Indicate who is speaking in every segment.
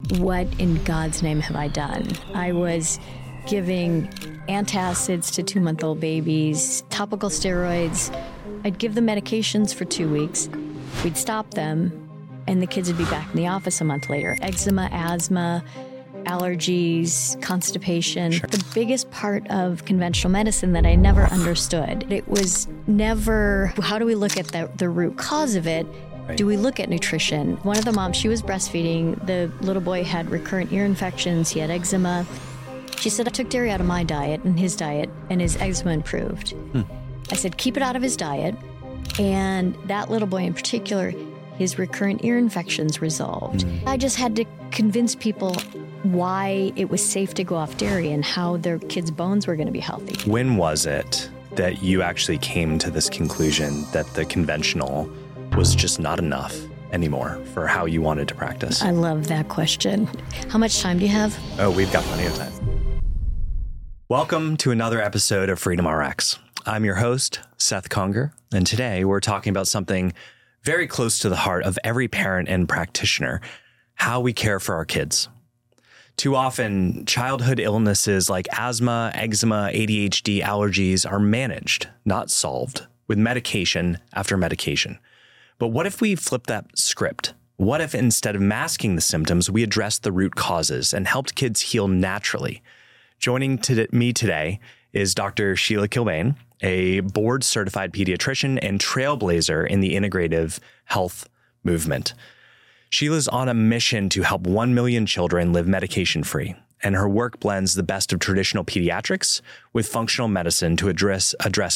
Speaker 1: what in God's name have I done? I was giving antacids to 2-month-old babies, topical steroids. I'd give them medications for 2 weeks. We'd stop them, and the kids would be back in the office a month later. Eczema, asthma, allergies, constipation.
Speaker 2: Sure.
Speaker 1: The biggest part of conventional medicine that I never understood. It was never, how do we look at the root cause of it?
Speaker 2: Right.
Speaker 1: Do we look at nutrition? One of the moms, she was breastfeeding. The little boy had recurrent ear infections. He had eczema. She said, I took dairy out of my diet and his diet, and his eczema improved. I said, keep it out of his diet. And that little boy in particular, his recurrent ear infections resolved. I just had to convince people why it was safe to go off dairy and how their kids' bones were going to be healthy.
Speaker 2: When was it that you actually came to this conclusion that the conventional was just not enough anymore for how you wanted to practice?
Speaker 1: I love that question. How much time do you have?
Speaker 2: Oh, we've got plenty of time. Welcome to another episode of Freedom RX. I'm your host, Seth Conger, and today we're talking about something very close to the heart of every parent and practitioner: how we care for our kids. Too often, childhood illnesses like asthma, eczema, ADHD, allergies are managed, not solved, with medication after medication. But what if we flip that script? What if instead of masking the symptoms, we addressed the root causes and helped kids heal naturally? Joining me today is Dr. Sheila Kilbane, a board-certified pediatrician and trailblazer in the integrative health movement. Sheila's on a mission to help 1 million children live medication-free, and her work blends the best of traditional pediatrics with functional medicine to address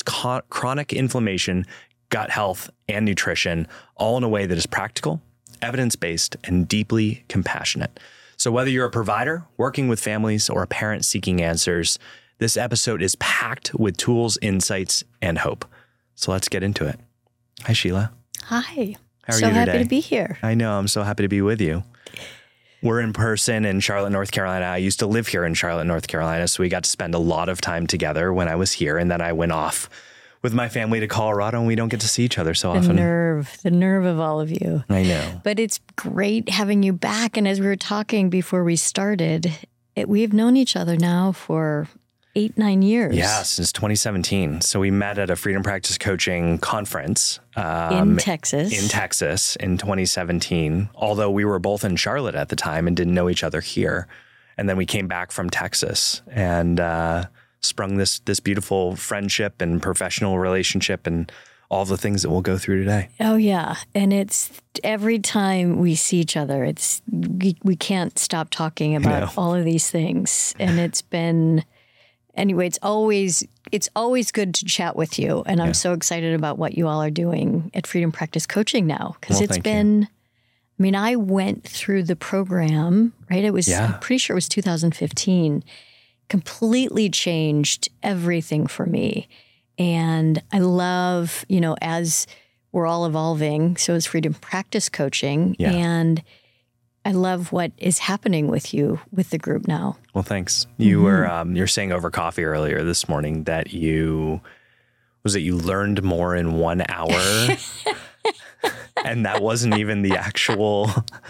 Speaker 2: chronic inflammation, gut health, and nutrition, all in a way that is practical, evidence-based, and deeply compassionate. So whether you're a provider working with families or a parent seeking answers, this episode is packed with tools, insights, and hope. So let's get into it. Hi, Sheila.
Speaker 1: Hi.
Speaker 2: How are
Speaker 1: so
Speaker 2: you today?
Speaker 1: Happy to be here.
Speaker 2: I know. I'm so happy to be with you. We're in person in Charlotte, North Carolina. I used to live here in Charlotte, North Carolina, so we got to spend a lot of time together when I was here, and then I went off with my family to Colorado, and we don't get to see each other so often.
Speaker 1: The nerve of all of you.
Speaker 2: I know.
Speaker 1: But it's great having you back. And as we were talking before we started, we've known each other now for 8-9 years.
Speaker 2: Yeah, since 2017. So we met at a Freedom Practice Coaching conference.
Speaker 1: In Texas.
Speaker 2: In Texas in 2017, although we were both in Charlotte at the time and didn't know each other here. And then we came back from Texas and sprung this beautiful friendship and professional relationship and all the things that we'll go through today.
Speaker 1: Oh, yeah. And it's every time we see each other, we can't stop talking about all of these things. And it's been... Anyway, it's always good to chat with you. And I'm so excited about what you all are doing at Freedom Practice Coaching now. Because it's been, I mean, I went through the program, right? It was, I'm pretty sure it was 2015, completely changed everything for me. And I love, as we're all evolving, so is Freedom Practice Coaching.
Speaker 2: Yeah.
Speaker 1: And I love what is happening with you with the group now.
Speaker 2: Well, thanks. You were you're saying over coffee earlier this morning that you learned more in 1 hour, and that wasn't even the actual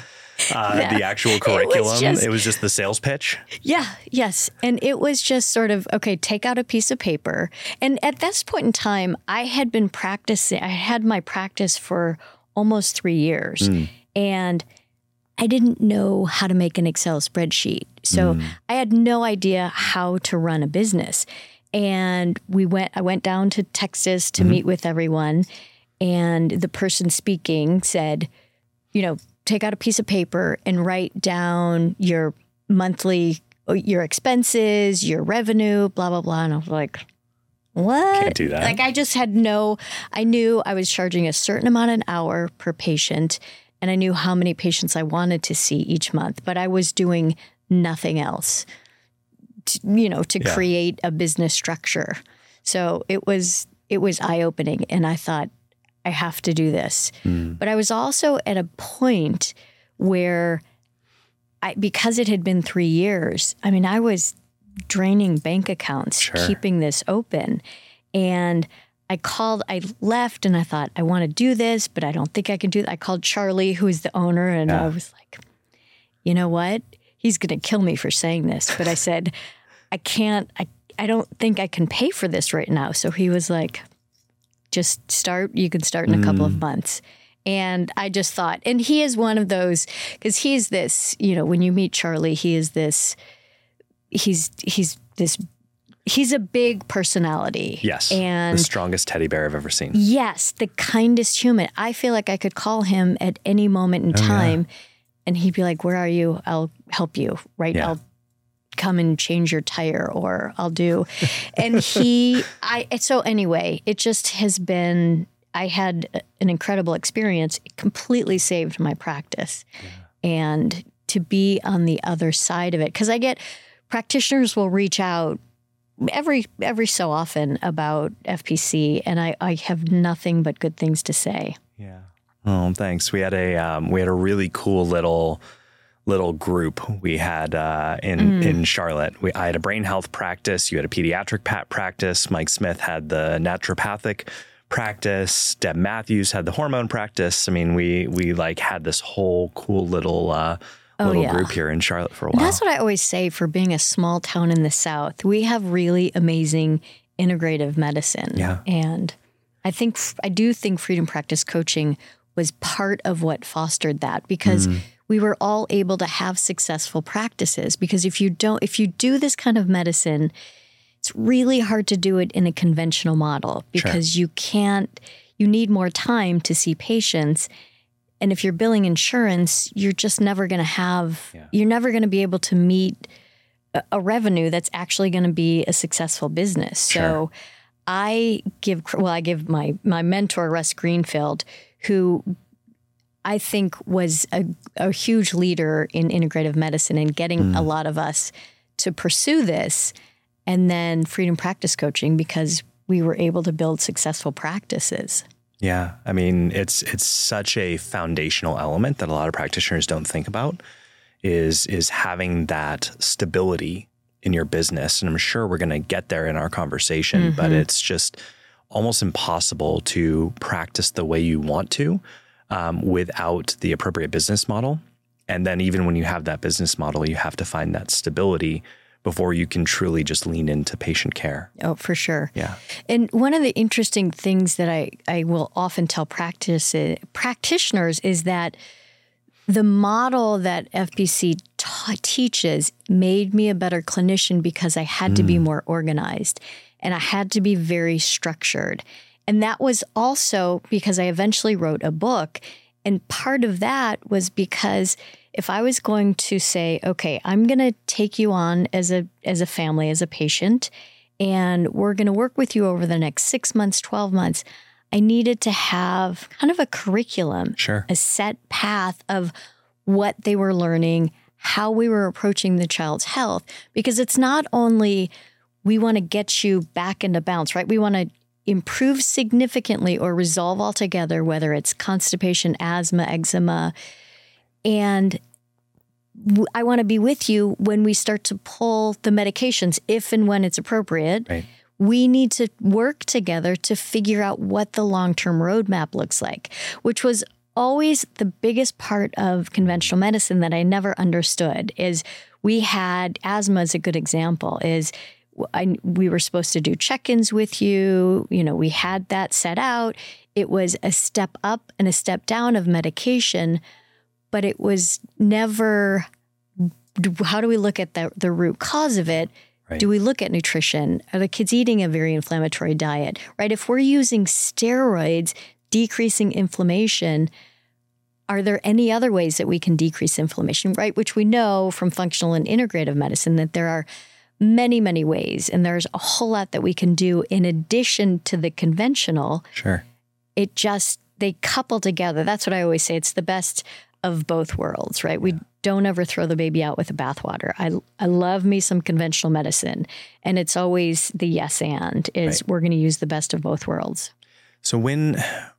Speaker 2: curriculum. It was just the sales pitch.
Speaker 1: Yeah. Yes. And it was just sort of, okay, take out a piece of paper. And at this point in time, I had been practicing. I had my practice for almost 3 years, and I didn't know how to make an Excel spreadsheet. So I had no idea how to run a business. And I went down to Texas to meet with everyone. And the person speaking said, take out a piece of paper and write down your monthly, your expenses, your revenue, blah, blah, blah. And I was like, what?
Speaker 2: Can't do that.
Speaker 1: Like I just I knew I was charging a certain amount an hour per patient. And I knew how many patients I wanted to see each month, but I was doing nothing else, to create a business structure. So it was eye-opening, and I thought, I have to do this. But I was also at a point where, because it had been 3 years, I was draining bank accounts, keeping this open, and I left and I thought, I want to do this, but I don't think I can do that. I called Charlie, who is the owner, and I was like, you know what? He's going to kill me for saying this. But I said, I don't think I can pay for this right now. So he was like, just start. You can start in a couple of months. And I just thought, and he is one of those, because he's this, when you meet Charlie, he is this, he's a big personality.
Speaker 2: Yes.
Speaker 1: And
Speaker 2: the strongest teddy bear I've ever seen.
Speaker 1: Yes. The kindest human. I feel like I could call him at any moment in time and he'd be like, where are you? I'll help you, right?
Speaker 2: Yeah.
Speaker 1: I'll come and change your tire, or I'll do. And so anyway, it just has been, I had an incredible experience. It completely saved my practice. Yeah. And to be on the other side of it, because I get practitioners will reach out every so often about FPC, and I have nothing but good things to say.
Speaker 2: Yeah. Oh, thanks. We had a really cool little group we had in Charlotte. I had a brain health practice. You had a pediatric practice. Mike Smith had the naturopathic practice. Deb Matthews had the hormone practice. I mean, we like had this whole cool little group here in Charlotte for a while.
Speaker 1: And that's what I always say for being a small town in the South. We have really amazing integrative medicine.
Speaker 2: Yeah.
Speaker 1: And I do think Freedom Practice Coaching was part of what fostered that, because we were all able to have successful practices. Because if you do this kind of medicine, it's really hard to do it in a conventional model, because you need more time to see patients. And if you're billing insurance, you're just never going to you're never going to be able to meet a revenue that's actually going to be a successful business.
Speaker 2: Sure.
Speaker 1: So I give my mentor, Russ Greenfield, who I think was a huge leader in integrative medicine and getting a lot of us to pursue this, and then Freedom Practice Coaching, because we were able to build successful practices.
Speaker 2: Yeah. I mean, it's such a foundational element that a lot of practitioners don't think about is having that stability in your business. And I'm sure we're going to get there in our conversation, but it's just almost impossible to practice the way you want to without the appropriate business model. And then even when you have that business model, you have to find that stability before you can truly just lean into patient care.
Speaker 1: Oh, for sure.
Speaker 2: Yeah.
Speaker 1: And one of the interesting things that I will often tell practitioners is that the model that FPC teaches made me a better clinician, because I had to be more organized and I had to be very structured. And that was also because I eventually wrote a book. And part of that was because if I was going to say, okay, I'm going to take you on as a family, as a patient, and we're going to work with you over the next 6 months, 12 months, I needed to have kind of a curriculum, a set path of what they were learning, how we were approaching the child's health, because it's not only we want to get you back into bounds, right? We want to improve significantly or resolve altogether, whether it's constipation, asthma, eczema. And I want to be with you when we start to pull the medications, if and when it's appropriate.
Speaker 2: Right.
Speaker 1: We need to work together to figure out what the long-term roadmap looks like, which was always the biggest part of conventional medicine that I never understood. Is we had asthma as a good example. We were supposed to do check-ins with you. We had that set out. It was a step up and a step down of medication, but it was never, how do we look at the root cause of it? Right. Do we look at nutrition? Are the kids eating a very inflammatory diet, right? If we're using steroids, decreasing inflammation, are there any other ways that we can decrease inflammation, right? Which we know from functional and integrative medicine that there are many, many ways. And there's a whole lot that we can do in addition to the conventional.
Speaker 2: Sure.
Speaker 1: They couple together. That's what I always say. It's the best of both worlds, right? Yeah. We don't ever throw the baby out with the bathwater. I love me some conventional medicine. And it's always the yes and is right. We're going to use the best of both worlds.
Speaker 2: So when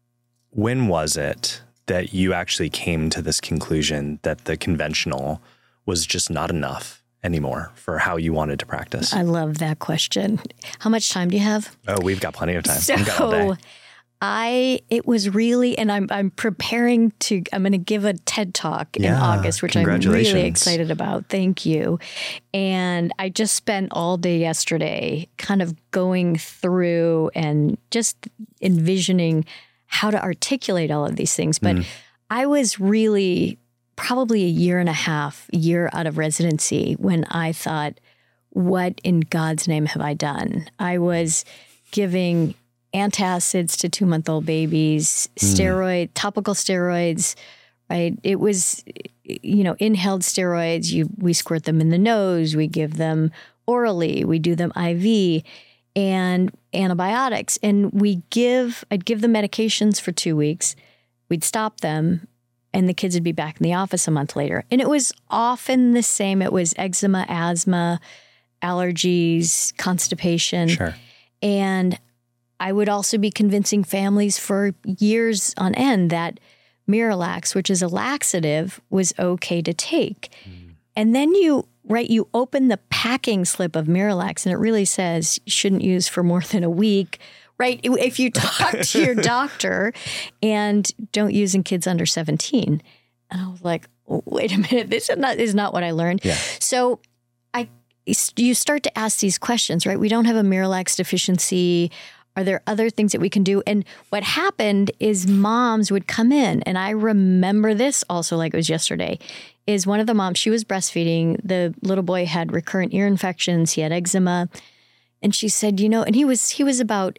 Speaker 2: was it that you actually came to this conclusion that the conventional was just not enough anymore for how you wanted to practice?
Speaker 1: I love that question. How much time do you have?
Speaker 2: Oh, we've got plenty of time.
Speaker 1: So it was really, and I'm preparing I'm going to give a TED Talk in August, which I'm really excited about. Thank you. And I just spent all day yesterday kind of going through and just envisioning how to articulate all of these things. But I was really probably a year out of residency when I thought, what in God's name have I done? I was giving antacids to 2-month-old babies, topical steroids, right? It was, inhaled steroids. We squirt them in the nose. We give them orally. We do them IV, and antibiotics. And I'd give them medications for 2 weeks. We'd stop them, and the kids would be back in the office a month later. And it was often the same. It was eczema, asthma, allergies, constipation.
Speaker 2: Sure.
Speaker 1: And I would also be convincing families for years on end that Miralax, which is a laxative, was okay to take. And then you open the packing slip of Miralax and it really says you shouldn't use for more than a week, right? If you talk to your doctor, and don't use in kids under 17. And I was like, oh, wait a minute, this is not what I learned.
Speaker 2: Yeah.
Speaker 1: So you start to ask these questions, right? We don't have a Miralax deficiency. Are there other things that we can do? And what happened is moms would come in, and I remember this also like it was yesterday, is one of the moms, she was breastfeeding. The little boy had recurrent ear infections. He had eczema. And she said, and he was about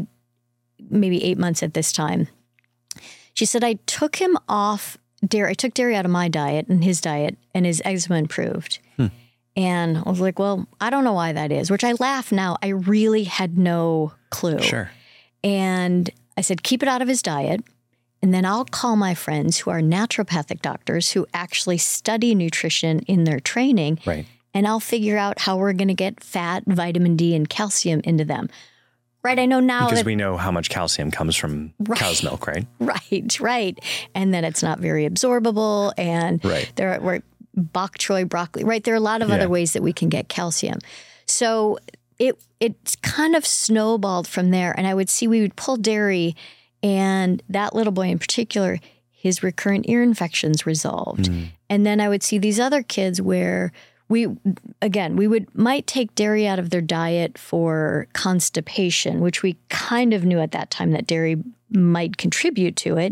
Speaker 1: maybe 8 months at this time. She said, I took him off dairy. I took dairy out of my diet and his eczema improved. And I was like, well, I don't know why that is, which I laugh now. I really had no clue.
Speaker 2: Sure.
Speaker 1: And I said, keep it out of his diet. And then I'll call my friends who are naturopathic doctors who actually study nutrition in their training.
Speaker 2: Right.
Speaker 1: And I'll figure out how we're going to get fat, vitamin D, and calcium into them. Right. I know now
Speaker 2: because we know how much calcium comes from cow's milk, right?
Speaker 1: Right. And then it's not very absorbable. And there are bok choy, broccoli, right? There are a lot of other ways that we can get calcium. So it's kind of snowballed from there. And I would see we would pull dairy, and that little boy in particular, his recurrent ear infections resolved. And then I would see these other kids where we might take dairy out of their diet for constipation, which we kind of knew at that time that dairy might contribute to it.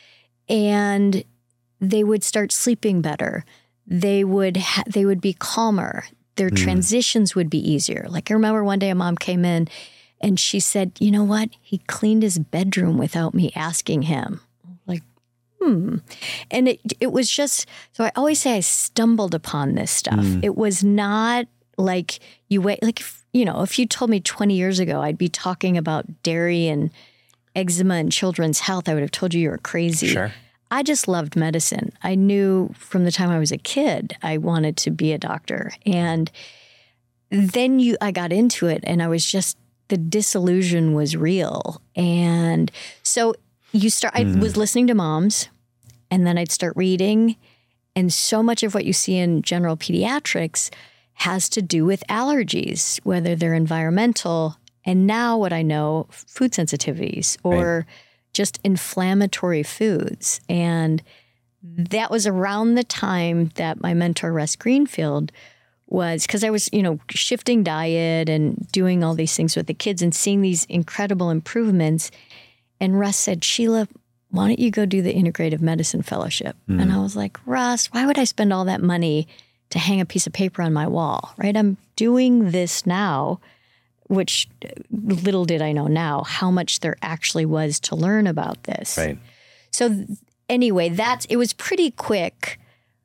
Speaker 1: And they would start sleeping better. They would be calmer. Their transitions would be easier. Like I remember one day a mom came in and she said, you know what? He cleaned his bedroom without me asking him. Like, And it was just, so I always say I stumbled upon this stuff. It was not like if you told me 20 years ago, I'd be talking about dairy and eczema and children's health, I would have told you were crazy.
Speaker 2: Sure.
Speaker 1: I just loved medicine. I knew from the time I was a kid, I wanted to be a doctor. And then I got into it, and I was just, the disillusion was real. And so I was listening to moms, and then I'd start reading. And so much of what you see in general pediatrics has to do with allergies, whether they're environmental, and now what I know, food sensitivities or just inflammatory foods. And that was around the time that my mentor, Russ Greenfield, was, because I was, shifting diet and doing all these things with the kids and seeing these incredible improvements. And Russ said, Sheila, why don't you go do the Integrative Medicine Fellowship? And I was like, Russ, why would I spend all that money to hang a piece of paper on my wall, right? I'm doing this now, which little did I know now how much there actually was to learn about this.
Speaker 2: Right.
Speaker 1: So anyway, it was pretty quick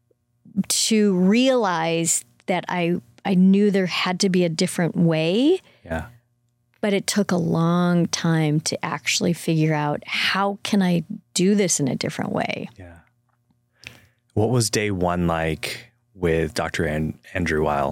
Speaker 1: to realize that I knew there had to be a different way.
Speaker 2: Yeah.
Speaker 1: But it took a long time to actually figure out, how can I do this in a different way?
Speaker 2: Yeah. What was day one like with Dr. Andrew Weil?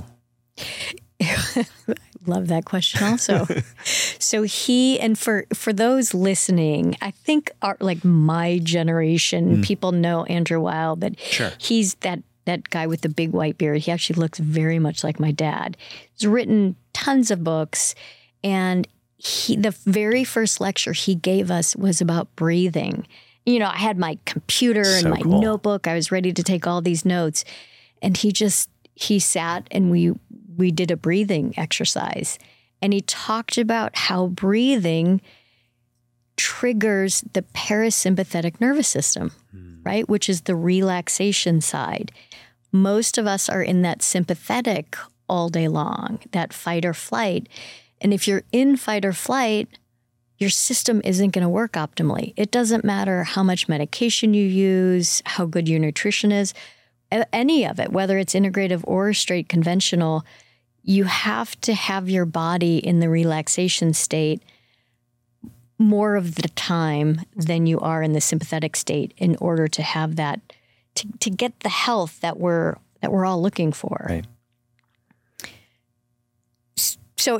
Speaker 1: Love that question also. So and for those listening, I think like my generation, people know Andrew Weil, but he's that guy with the big white beard. He actually looks very much like my dad. He's written tons of books, and the very first lecture he gave us was about breathing. You know, I had my computer and my notebook. I was ready to take all these notes. And he sat and we did a breathing exercise. And he talked about how breathing triggers the parasympathetic nervous system, right? Which is the relaxation side. Most of us are in that sympathetic all day long, that fight or flight. And if you're in fight or flight, your system isn't going to work optimally. It doesn't matter how much medication you use, how good your nutrition is, any of it, whether it's integrative or straight conventional, you have to have your body in the relaxation state more of the time than you are in the sympathetic state in order to have that, to get the health that we're all looking for.
Speaker 2: Right.
Speaker 1: So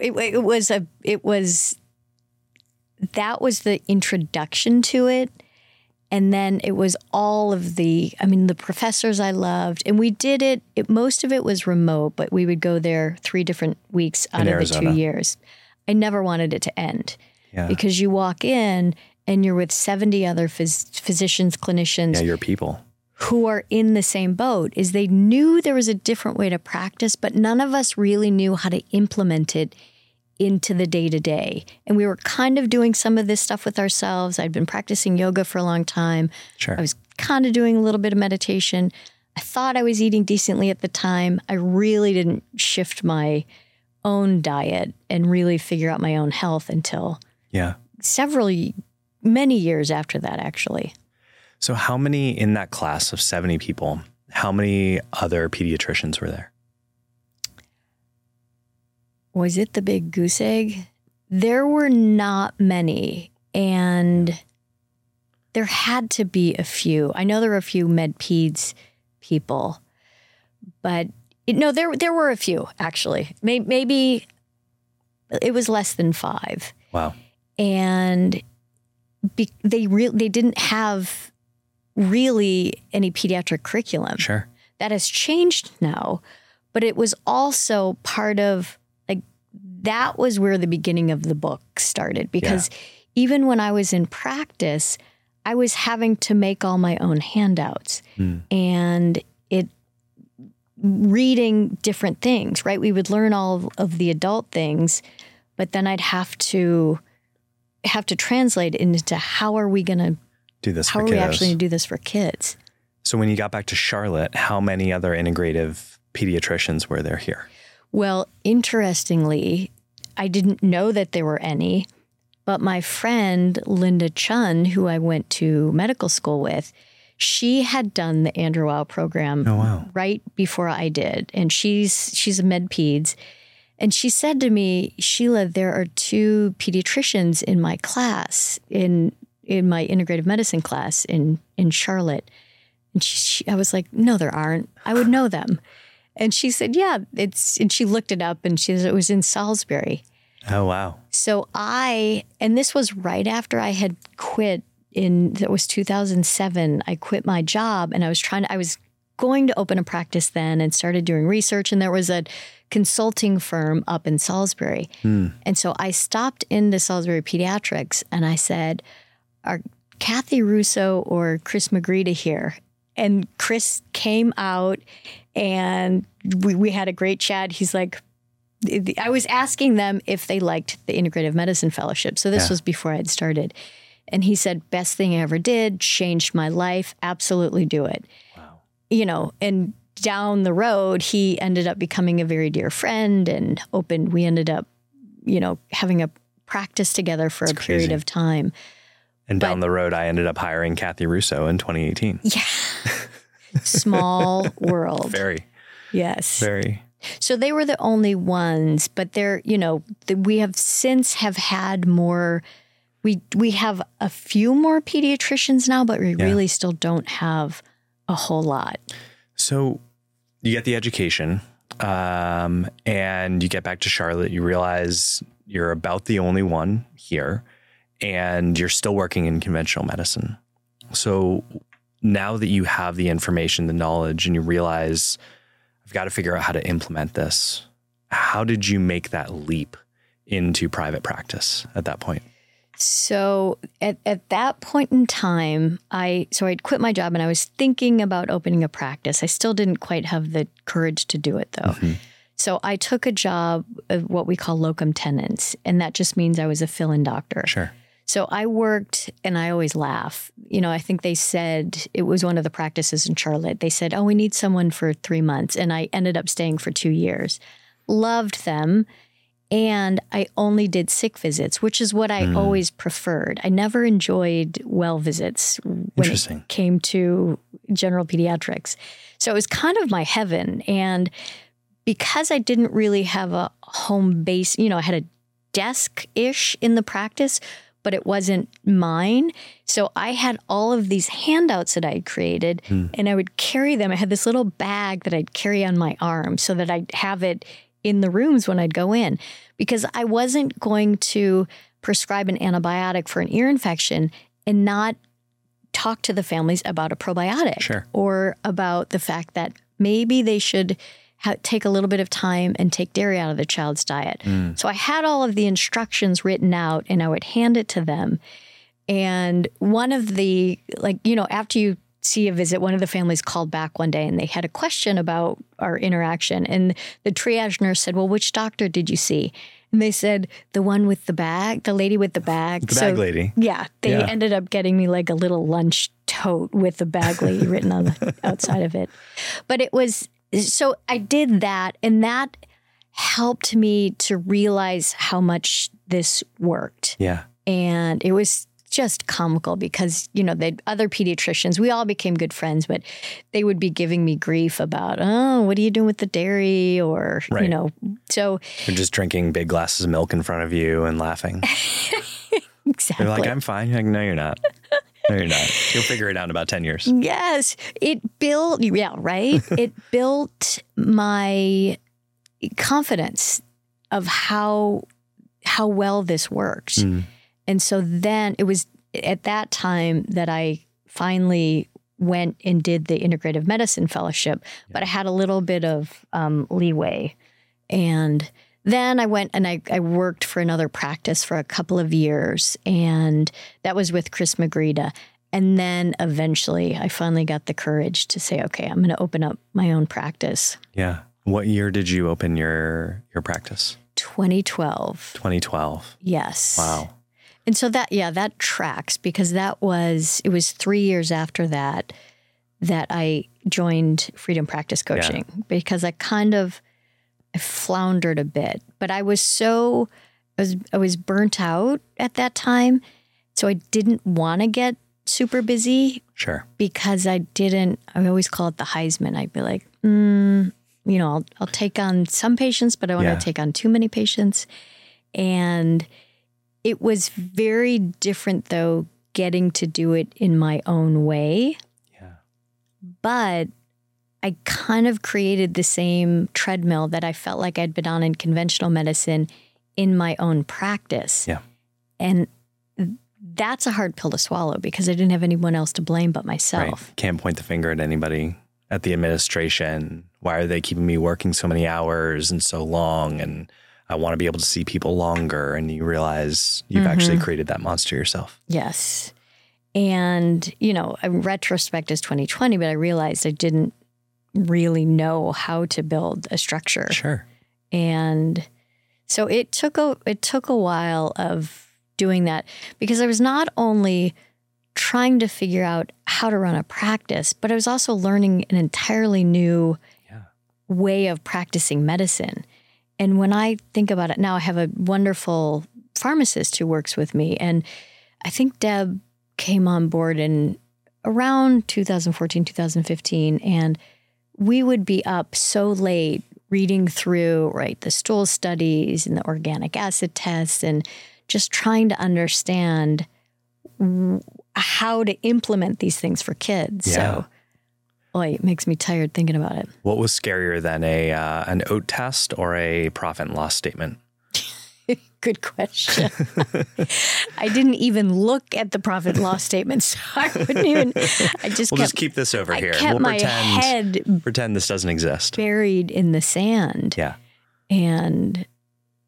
Speaker 1: that was the introduction to it. And then it was all of the professors I loved. And we did it, most of it was remote, but we would go there 3 different weeks out of the 2 years. I never wanted it to end because you walk in and you're with 70 other physicians, clinicians.
Speaker 2: Yeah, your people.
Speaker 1: Who are in the same boat. Is they knew there was a different way to practice, but none of us really knew how to implement it into the day-to-day. And we were kind of doing some of this stuff with ourselves. I'd been practicing yoga for a long time.
Speaker 2: Sure.
Speaker 1: I was kind of doing a little bit of meditation. I thought I was eating decently at the time. I really didn't shift my own diet and really figure out my own health until many years after that, actually.
Speaker 2: So how many in that class of 70 people, how many other pediatricians were there?
Speaker 1: Was it the big goose egg? There were not many, and there had to be a few. I know there were a few med-peds people, but there were a few, actually. Maybe it was less than 5.
Speaker 2: Wow.
Speaker 1: And they didn't have really any pediatric curriculum.
Speaker 2: Sure.
Speaker 1: That has changed now, but it was also part of, that was where the beginning of the book started, because even when I was in practice, I was having to make all my own handouts and reading different things, right? We would learn all of the adult things, but then I'd have to translate it into how are we going to
Speaker 2: do this
Speaker 1: How
Speaker 2: for
Speaker 1: are
Speaker 2: kiddos.
Speaker 1: we actually going to do this for kids?
Speaker 2: So when you got back to Charlotte, how many other integrative pediatricians were there here?
Speaker 1: Well, interestingly, I didn't know that there were any, but my friend Linda Chun, who I went to medical school with, she had done the Andrew Weil program right before I did. And she's a med-peds. And she said to me, Sheila, there are 2 pediatricians in my class, in my integrative medicine class in Charlotte. And I was like, no, there aren't. I would know them. And she said, yeah, and she looked it up and she said it was in Salisbury.
Speaker 2: Oh, wow.
Speaker 1: So and this was right after I had quit that was 2007. I quit my job and I was going to open a practice then and started doing research. And there was a consulting firm up in Salisbury. And so I stopped into Salisbury Pediatrics and I said, are Kathy Russo or Chris Magrita here? And Chris came out and we had a great chat. He's like, I was asking them if they liked the Integrative Medicine Fellowship. So this was before I had started. And he said, best thing I ever did, changed my life. Absolutely do it. Wow. And down the road, he ended up becoming a very dear friend and we ended up, having a practice together for
Speaker 2: That's
Speaker 1: a period of time.
Speaker 2: And down the road, I ended up hiring Kathy Russo in 2018.
Speaker 1: Yeah. Small world.
Speaker 2: Very.
Speaker 1: Yes.
Speaker 2: Very.
Speaker 1: So they were the only ones, but we have since had more. We have a few more pediatricians now, but we really still don't have a whole lot.
Speaker 2: So you get the education and you get back to Charlotte. You realize you're about the only one here and you're still working in conventional medicine. So now that you have the information, the knowledge, and you realize I've got to figure out how to implement this, how did you make that leap into private practice at that point?
Speaker 1: So at that point in time, I'd quit my job and I was thinking about opening a practice. I still didn't quite have the courage to do it though. Mm-hmm. So I took a job of what we call locum tenens, and that just means I was a fill-in doctor.
Speaker 2: Sure.
Speaker 1: So I worked, and I always laugh. I think they said, it was one of the practices in Charlotte. They said, we need someone for 3 months. And I ended up staying for 2 years. Loved them. And I only did sick visits, which is what I always preferred. I never enjoyed well visits when it came to general pediatrics. So it was kind of my heaven. And because I didn't really have a home base, I had a desk-ish in the practice, but it wasn't mine. So I had all of these handouts that I had created, and I would carry them. I had this little bag that I'd carry on my arm so that I'd have it in the rooms when I'd go in, because I wasn't going to prescribe an antibiotic for an ear infection and not talk to the families about a probiotic or about the fact that maybe they should take a little bit of time and take dairy out of the child's diet. So I had all of the instructions written out and I would hand it to them. And one of the, after you see a visit, one of the families called back one day and they had a question about our interaction. And the triage nurse said, well, which doctor did you see? And they said, the one with the bag, the lady with the bag.
Speaker 2: The bag lady.
Speaker 1: Yeah. They ended up getting me like a little lunch tote with the bag lady written on the outside of it. But it was, so I did that, and that helped me to realize how much this worked.
Speaker 2: Yeah.
Speaker 1: And it was just comical because, the other pediatricians, we all became good friends, but they would be giving me grief about, what are you doing with the dairy? Or, so.
Speaker 2: You're just drinking big glasses of milk in front of you and laughing.
Speaker 1: Exactly.
Speaker 2: You're like, I'm fine. You're like, no, you're not. No, you're not. You'll figure it out in about 10 years.
Speaker 1: Yes. It built, it built my confidence of how well this worked. And so then it was at that time that I finally went and did the integrative medicine fellowship, but I had a little bit of leeway. And then I went and I worked for another practice for a couple of years, and that was with Chris Magrita. And then eventually I finally got the courage to say, okay, I'm going to open up my own practice.
Speaker 2: Yeah. What year did you open your practice?
Speaker 1: 2012.
Speaker 2: 2012.
Speaker 1: Yes.
Speaker 2: Wow.
Speaker 1: And so that tracks, because it was 3 years after that I joined Freedom Practice Coaching, because I floundered a bit, but I was burnt out at that time. So I didn't want to get super busy.
Speaker 2: Sure.
Speaker 1: Because I always call it the Heisman. I'd be like, I'll take on some patients, but I don't want to take on too many patients. And it was very different though, getting to do it in my own way.
Speaker 2: Yeah.
Speaker 1: But I kind of created the same treadmill that I felt like I'd been on in conventional medicine in my own practice.
Speaker 2: Yeah.
Speaker 1: And that's a hard pill to swallow because I didn't have anyone else to blame but myself.
Speaker 2: Right. Can't point the finger at anybody at the administration. Why are they keeping me working so many hours and so long? And I want to be able to see people longer. And you realize you've actually created that monster yourself.
Speaker 1: Yes. And, in retrospect is 2020, but I realized I didn't really know how to build a structure.
Speaker 2: Sure.
Speaker 1: And so it took a while of doing that, because I was not only trying to figure out how to run a practice, but I was also learning an entirely new way of practicing medicine. And when I think about it now, I have a wonderful pharmacist who works with me. And I think Deb came on board in around 2014, 2015. And we would be up so late reading through, the stool studies and the organic acid tests and just trying to understand how to implement these things for kids.
Speaker 2: Yeah.
Speaker 1: So it makes me tired thinking about it.
Speaker 2: What was scarier than an OAT test or a profit and loss statement?
Speaker 1: Good question. I didn't even look at the profit and loss statement, so I wouldn't even.
Speaker 2: Just keep this over here.
Speaker 1: We'll
Speaker 2: pretend this doesn't exist.
Speaker 1: Buried in the sand.
Speaker 2: Yeah.
Speaker 1: And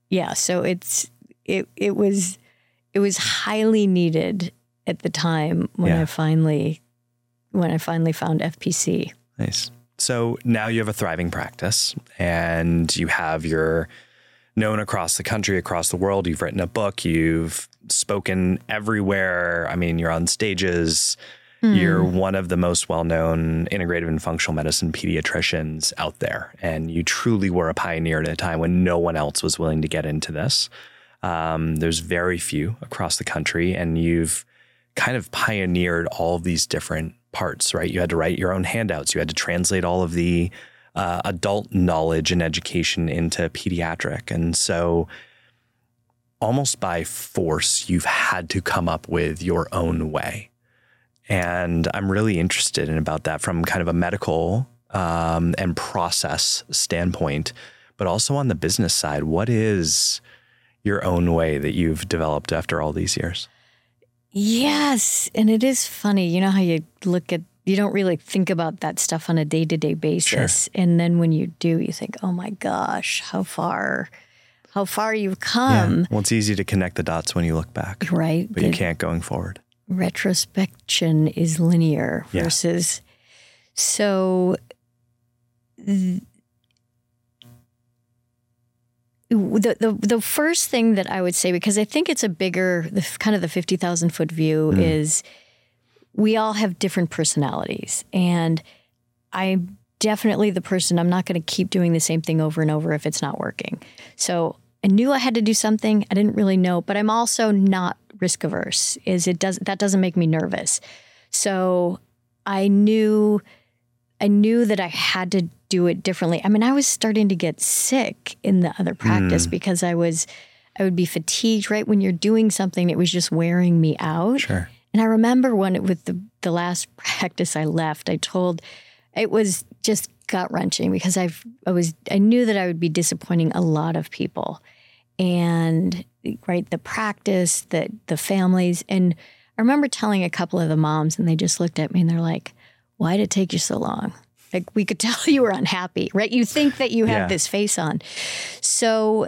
Speaker 1: So it was highly needed at the time when I finally found FPC.
Speaker 2: Nice. So now you have a thriving practice and you're known across the country, across the world. You've written a book. You've spoken everywhere. I mean, you're on stages. You're one of the most well-known integrative and functional medicine pediatricians out there. And you truly were a pioneer at a time when no one else was willing to get into this. There's very few across the country, and you've kind of pioneered all of these different parts, right? You had to write your own handouts. You had to translate all of the adult knowledge and education into pediatric. And so almost by force, you've had to come up with your own way. And I'm really interested in about that from kind of a medical and process standpoint, but also on the business side. What is your own way that you've developed after all these years?
Speaker 1: Yes. And it is funny. You know how you don't really think about that stuff on a day-to-day basis. Sure. And then when you do, you think, oh my gosh, how far you've come.
Speaker 2: Yeah. Well, it's easy to connect the dots when you look back.
Speaker 1: Right.
Speaker 2: But you can't going forward.
Speaker 1: Retrospection is linear versus so the first thing that I would say, because I think it's a bigger, kind of the 50,000 foot view is we all have different personalities, and I'm definitely the person, I'm not going to keep doing the same thing over and over if it's not working. So I knew I had to do something. I didn't really know, but I'm also not risk averse. That doesn't make me nervous. So I knew that I had to do it differently. I mean, I was starting to get sick in the other practice because I would be fatigued right when you're doing something. It was just wearing me out.
Speaker 2: Sure.
Speaker 1: And I remember with the last practice I left, it was just gut wrenching because I knew that I would be disappointing a lot of people, and the practice, the families. And I remember telling a couple of the moms, and they just looked at me and they're like, "Why did it take you so long? Like, we could tell you were unhappy, right? You think that you have this face on." So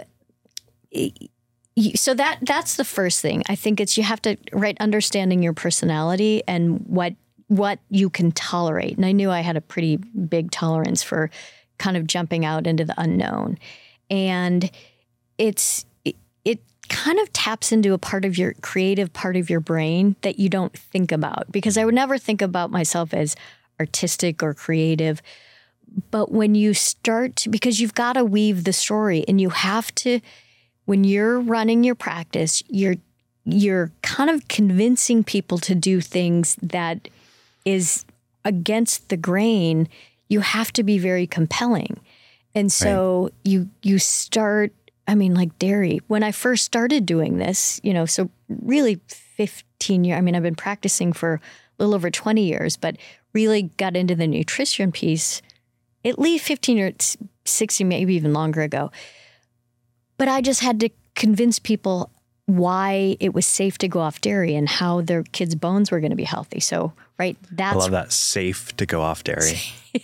Speaker 1: that's the first thing. I think you have to understanding your personality and what you can tolerate. And I knew I had a pretty big tolerance for kind of jumping out into the unknown. And it kind of taps into a part of your creative part of your brain that you don't think about, because I would never think about myself as artistic or creative. But when you start, because you've got to weave the story, and you have to, when you're running your practice, you're kind of convincing people to do things that is against the grain. You have to be very compelling. And so you start, I mean, like dairy. When I first started doing this, so really 15 years, I mean, I've been practicing for a little over 20 years, but really got into the nutrition piece at least 15 or 60, maybe even longer ago. But I just had to convince people why it was safe to go off dairy and how their kids' bones were going to be healthy. So, I love
Speaker 2: that, safe to go off dairy.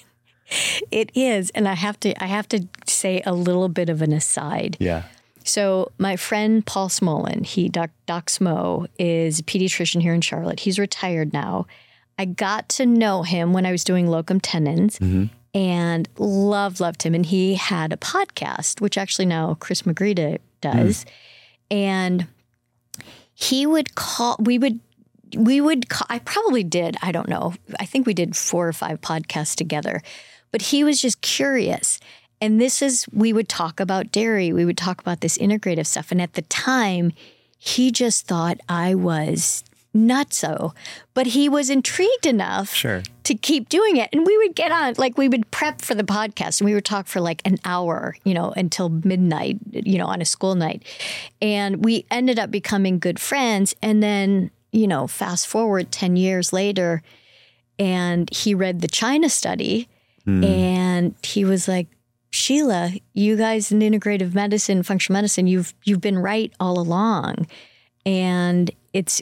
Speaker 1: It is. And I have to say a little bit of an aside.
Speaker 2: Yeah.
Speaker 1: So my friend Paul Smolin, Doc Smo, is a pediatrician here in Charlotte. He's retired now. I got to know him when I was doing locum tenens and loved him. And he had a podcast, which actually now Chris Magrita does. And he would call, I probably did, I don't know. I think we did 4 or 5 podcasts together, but he was just curious. And we would talk about dairy. We would talk about this integrative stuff. And at the time, he just thought I was nutso, but he was intrigued enough to keep doing it. And we would get on, we would prep for the podcast, and we would talk for an hour, until midnight, on a school night. And we ended up becoming good friends. And then, fast forward 10 years later, and he read the China study, and he was like, "Sheila, you guys in integrative medicine, functional medicine, you've been right all along." And it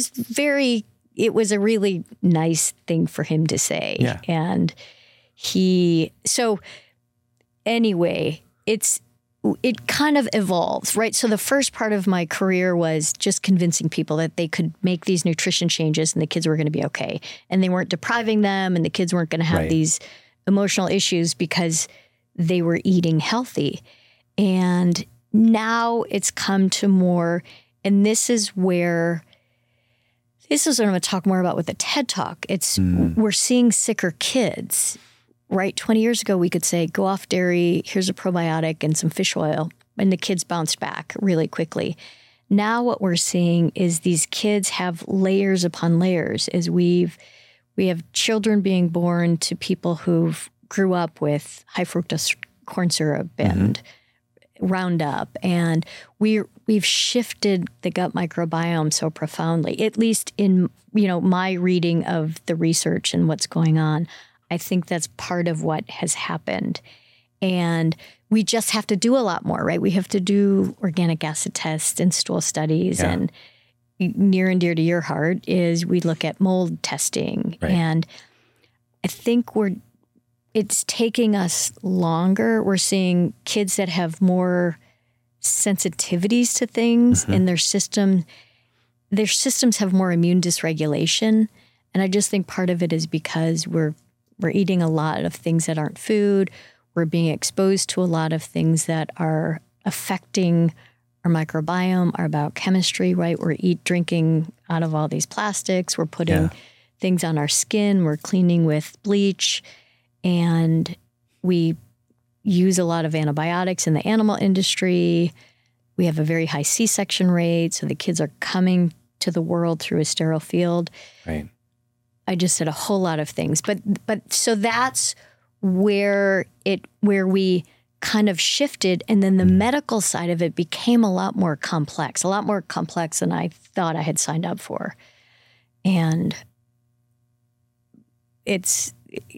Speaker 1: was a really nice thing for him to say. Yeah. And anyway, it kind of evolves, right? So the first part of my career was just convincing people that they could make these nutrition changes and the kids were going to be okay. And they weren't depriving them and the kids weren't going to have these emotional issues because they were eating healthy. And now it's come to more, and this is what I'm going to talk more about with the TED Talk. It's we're seeing sicker kids. Right? 20 years ago, we could say, go off dairy, here's a probiotic and some fish oil, and the kids bounced back really quickly. Now what we're seeing is these kids have layers upon layers as we have children being born to people who've grew up with high fructose corn syrup and Roundup, and we've shifted the gut microbiome so profoundly, at least in my reading of the research and what's going on. I think that's part of what has happened. And we just have to do a lot more, right? We have to do organic acid tests and stool studies. Yeah. And near and dear to your heart is we look at mold testing. Right. And I think it's taking us longer. We're seeing kids that have more sensitivities to things in their system. Their systems have more immune dysregulation. And I just think part of it is because we're eating a lot of things that aren't food. We're being exposed to a lot of things that are affecting our microbiome, our biochemistry, right? We're drinking out of all these plastics. We're putting things on our skin. We're cleaning with bleach. And we use a lot of antibiotics in the animal industry. We have a very high C-section rate. So the kids are coming to the world through a sterile field.
Speaker 2: Right.
Speaker 1: I just said a whole lot of things, but so that's where we kind of shifted, and then the medical side of it became a lot more complex than I thought I had signed up for, and it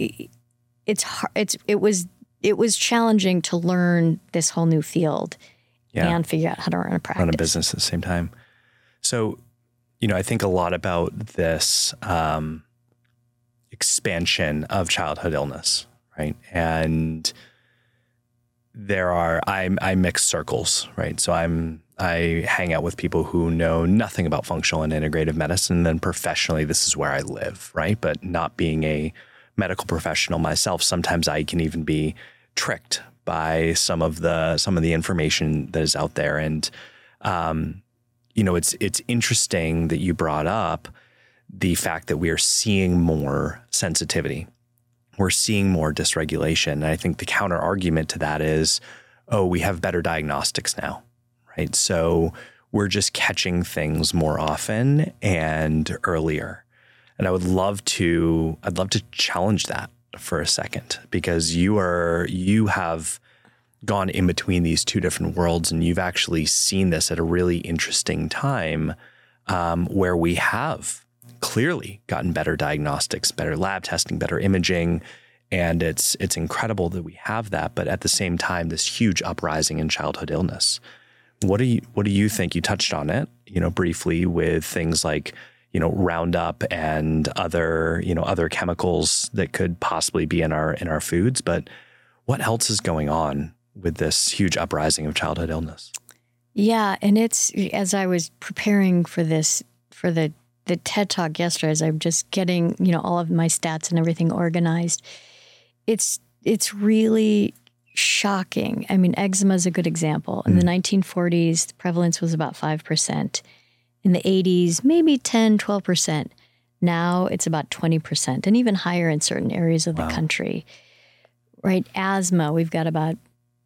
Speaker 1: was challenging to learn this whole new field and figure out how to run a practice,
Speaker 2: run a business at the same time. So, I think a lot about this expansion of childhood illness, right? And I mix circles, right? So I hang out with people who know nothing about functional and integrative medicine. And then professionally, this is where I live, right? But not being a medical professional myself, sometimes I can even be tricked by some of the information that is out there. And it's interesting that you brought up the fact that we are seeing more sensitivity. We're seeing more dysregulation. And I think the counter argument to that is, we have better diagnostics now, right? So we're just catching things more often and earlier. And I'd love to challenge that for a second, because you have gone in between these two different worlds, and you've actually seen this at a really interesting time where we have clearly gotten better diagnostics, better lab testing, better imaging, and it's incredible that we have that. But at the same time, this huge uprising in childhood illness. What do you think? You touched on it, briefly with things like Roundup and other chemicals that could possibly be in our foods. But what else is going on with this huge uprising of childhood illness? Yeah,
Speaker 1: and it's, as I was preparing for the TED Talk yesterday, as I'm just getting, all of my stats and everything organized, it's really shocking. I mean, eczema is a good example. In the 1940s, the prevalence was about 5%. In the 80s, maybe 10, 12%. Now it's about 20% and even higher in certain areas of the country. Right? Asthma, we've got about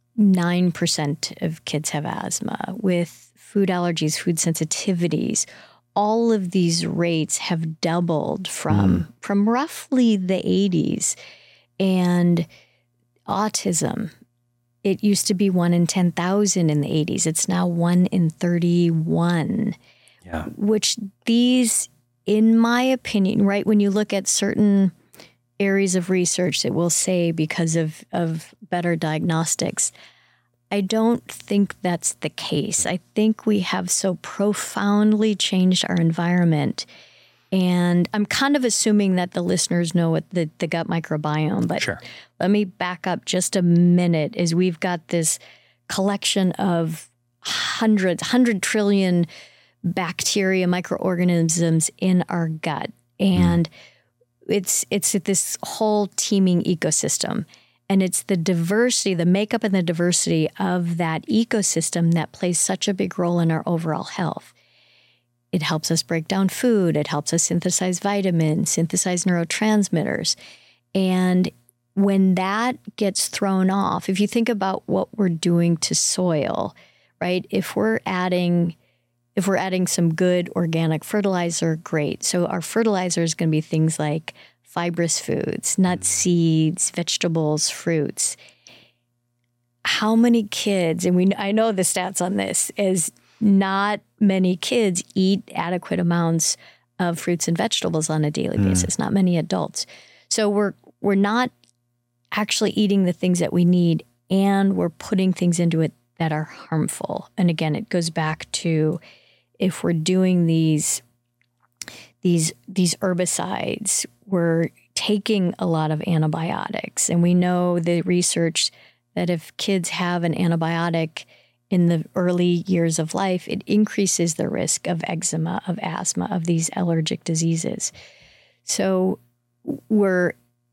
Speaker 1: 9% of kids have asthma. With food allergies, food sensitivities, all of these rates have doubled from roughly the 80s. And autism, it used to be 1 in 10,000 in the 80s. It's now 1 in 31.
Speaker 2: Yeah.
Speaker 1: Which these, in my opinion, right, when you look at certain areas of research that will say because of better diagnostics, I don't think that's the case. I think we have so profoundly changed our environment. And I'm kind of assuming that the listeners know what the gut microbiome, but
Speaker 2: sure.
Speaker 1: Let me back up just a minute, as we've got this collection of 100 trillion bacteria, microorganisms in our gut. And it's this whole teeming ecosystem. And it's the diversity, the makeup and the diversity of that ecosystem that plays such a big role in our overall health. It helps us break down food. It helps us synthesize vitamins, synthesize neurotransmitters. And when that gets thrown off, if you think about what we're doing to soil, right? If we're adding some good organic fertilizer, great. So our fertilizer is going to be things like fibrous foods, nuts, seeds, vegetables, fruits. How many kids, and I know the stats on this, is not many kids eat adequate amounts of fruits and vegetables on a daily basis, not many adults. So we're not actually eating the things that we need, and we're putting things into it that are harmful. And again, it goes back to if we're doing these herbicides, we're taking a lot of antibiotics. And we know the research that if kids have an antibiotic in the early years of life, it increases the risk of eczema, of asthma, of these allergic diseases. So we've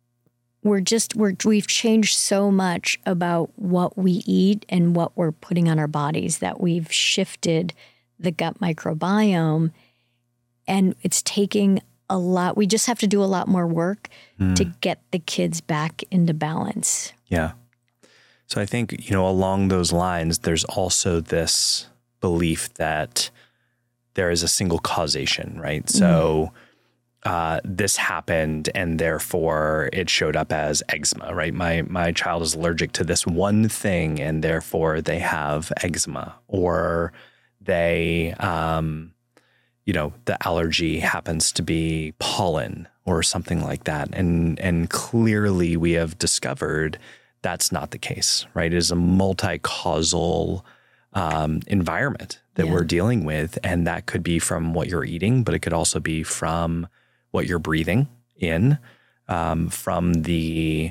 Speaker 1: changed so much about what we eat and what we're putting on our bodies that we've shifted the gut microbiome, and it's taking a lot. We just have to do a lot more work to get the kids back into balance.
Speaker 2: Yeah. So I think, along those lines, there's also this belief that there is a single causation, right? So this happened and therefore it showed up as eczema, right? My child is allergic to this one thing and therefore they have eczema, or they, the allergy happens to be pollen or something like that. And clearly we have discovered that's not the case, right? It is a multi-causal environment that we're dealing with. And that could be from what you're eating, but it could also be from what you're breathing in, from the,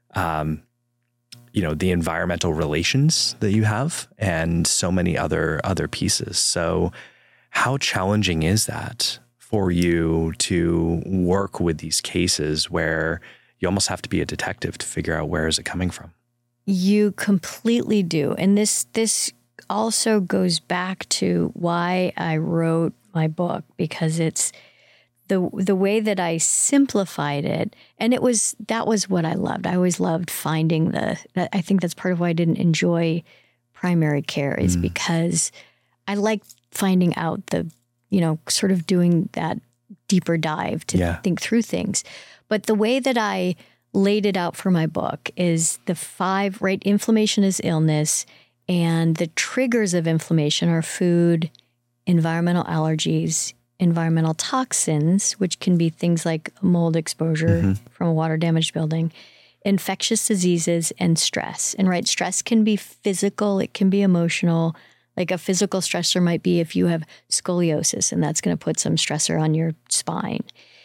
Speaker 2: the environmental relations that you have, and so many other pieces. So how challenging is that for you to work with these cases where you almost have to be a detective to figure out where is it coming from?
Speaker 1: You completely do. And this also goes back to why I wrote my book, because it's the way that I simplified it. And that was what I loved. I always loved finding I think that's part of why I didn't enjoy primary care, is because I like finding out sort of doing that deeper dive to think through things. But the way that I laid it out for my book is the 5, right? Inflammation is illness, and the triggers of inflammation are food, environmental allergies, environmental toxins, which can be things like mold exposure from a water-damaged building, infectious diseases, and stress. And right, stress can be physical, it can be emotional. Like a physical stressor might be if you have scoliosis, and that's going to put some stressor on your spine.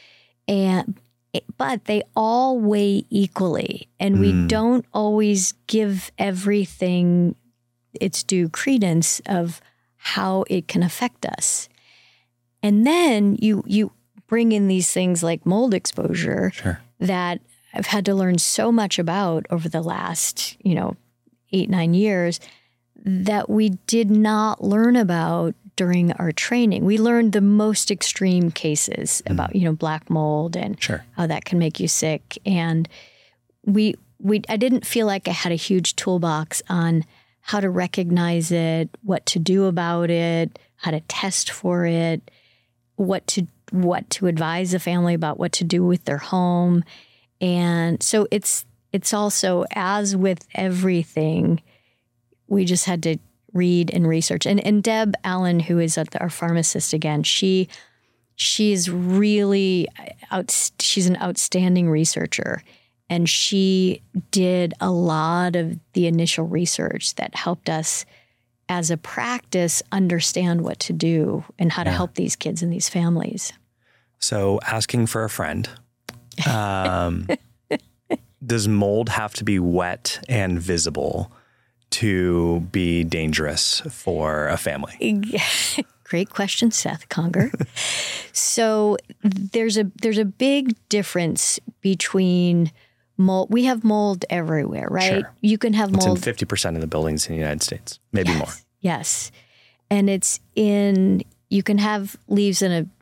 Speaker 1: But they all weigh equally, and we don't always give everything its due credence of how it can affect us. And then you bring in these things like mold exposure that I've had to learn so much about over the last, 8-9 years that we did not learn about during our training. We learned the most extreme cases about, black mold and how that can make you sick. And I didn't feel like I had a huge toolbox on how to recognize it, what to do about it, how to test for it, what to advise a family about what to do with their home. And so it's also, as with everything, we just had to read and research. And Deb Allen, who is our pharmacist again, she's really she's an outstanding researcher. And she did a lot of the initial research that helped us as a practice understand what to do and how to help these kids and these families.
Speaker 2: So asking for a friend, does mold have to be wet and visible to be dangerous for a family?
Speaker 1: Great question, Seth Conger. So there's a big difference between mold. We have mold everywhere, right?
Speaker 2: Sure.
Speaker 1: You can have mold.
Speaker 2: It's in 50% of the buildings in the United States, maybe more.
Speaker 1: Yes. And you can have leaves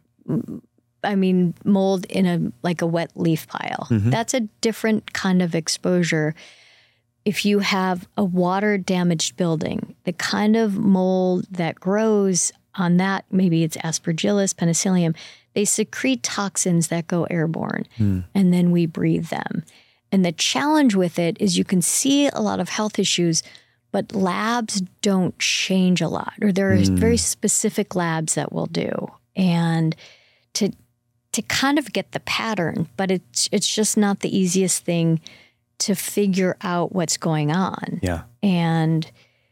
Speaker 1: mold in a wet leaf pile. Mm-hmm. That's a different kind of exposure. If you have a water damaged building, the kind of mold that grows on that, maybe it's Aspergillus, Penicillium, they secrete toxins that go airborne, and then we breathe them. And the challenge with it is you can see a lot of health issues, but labs don't change a lot, or there are very specific labs that will do. And to kind of get the pattern, but it's just not the easiest thing to figure out what's going on.
Speaker 2: Yeah.
Speaker 1: And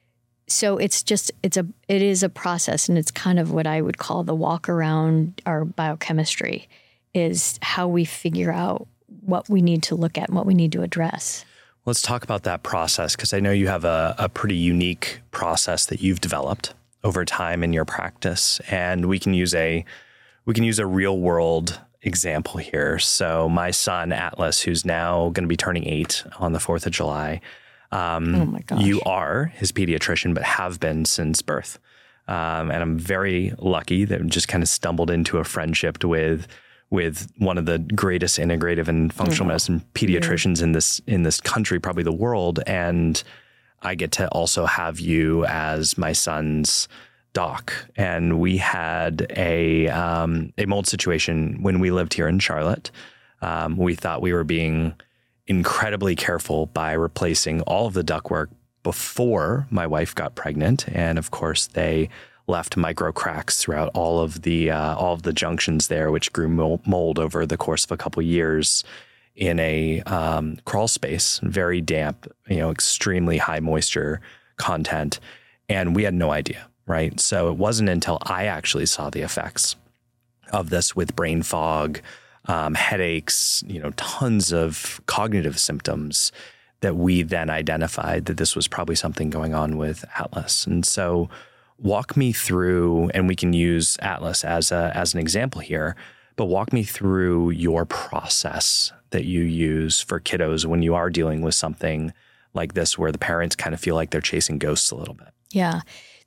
Speaker 1: so it is a process, and it's kind of what I would call the walk around our biochemistry, is how we figure out what we need to look at and what we need to address.
Speaker 2: Let's talk about that process, because I know you have a pretty unique process that you've developed over time in your practice, and we can use a real world example here. So my son Atlas, who's now going to be turning 8 on the 4th of July.
Speaker 1: Oh my gosh.
Speaker 2: You are his pediatrician, but have been since birth. And I'm very lucky that just kind of stumbled into a friendship with one of the greatest integrative and functional medicine pediatricians in this country, probably the world. And I get to also have you as my son's doc. And we had a mold situation when we lived here in Charlotte. We thought we were being incredibly careful by replacing all of the ductwork before my wife got pregnant. And of course, they left micro cracks throughout all of the junctions there, which grew mold over the course of a couple of years in a crawl space, very damp, extremely high moisture content. And we had no idea, right? So it wasn't until I actually saw the effects of this with brain fog, headaches, tons of cognitive symptoms, that we then identified that this was probably something going on with Atlas. And so walk me through, and we can use Atlas as an example here, but walk me through your process that you use for kiddos when you are dealing with something like this, where the parents kind of feel like they're chasing ghosts a little bit.
Speaker 1: Yeah.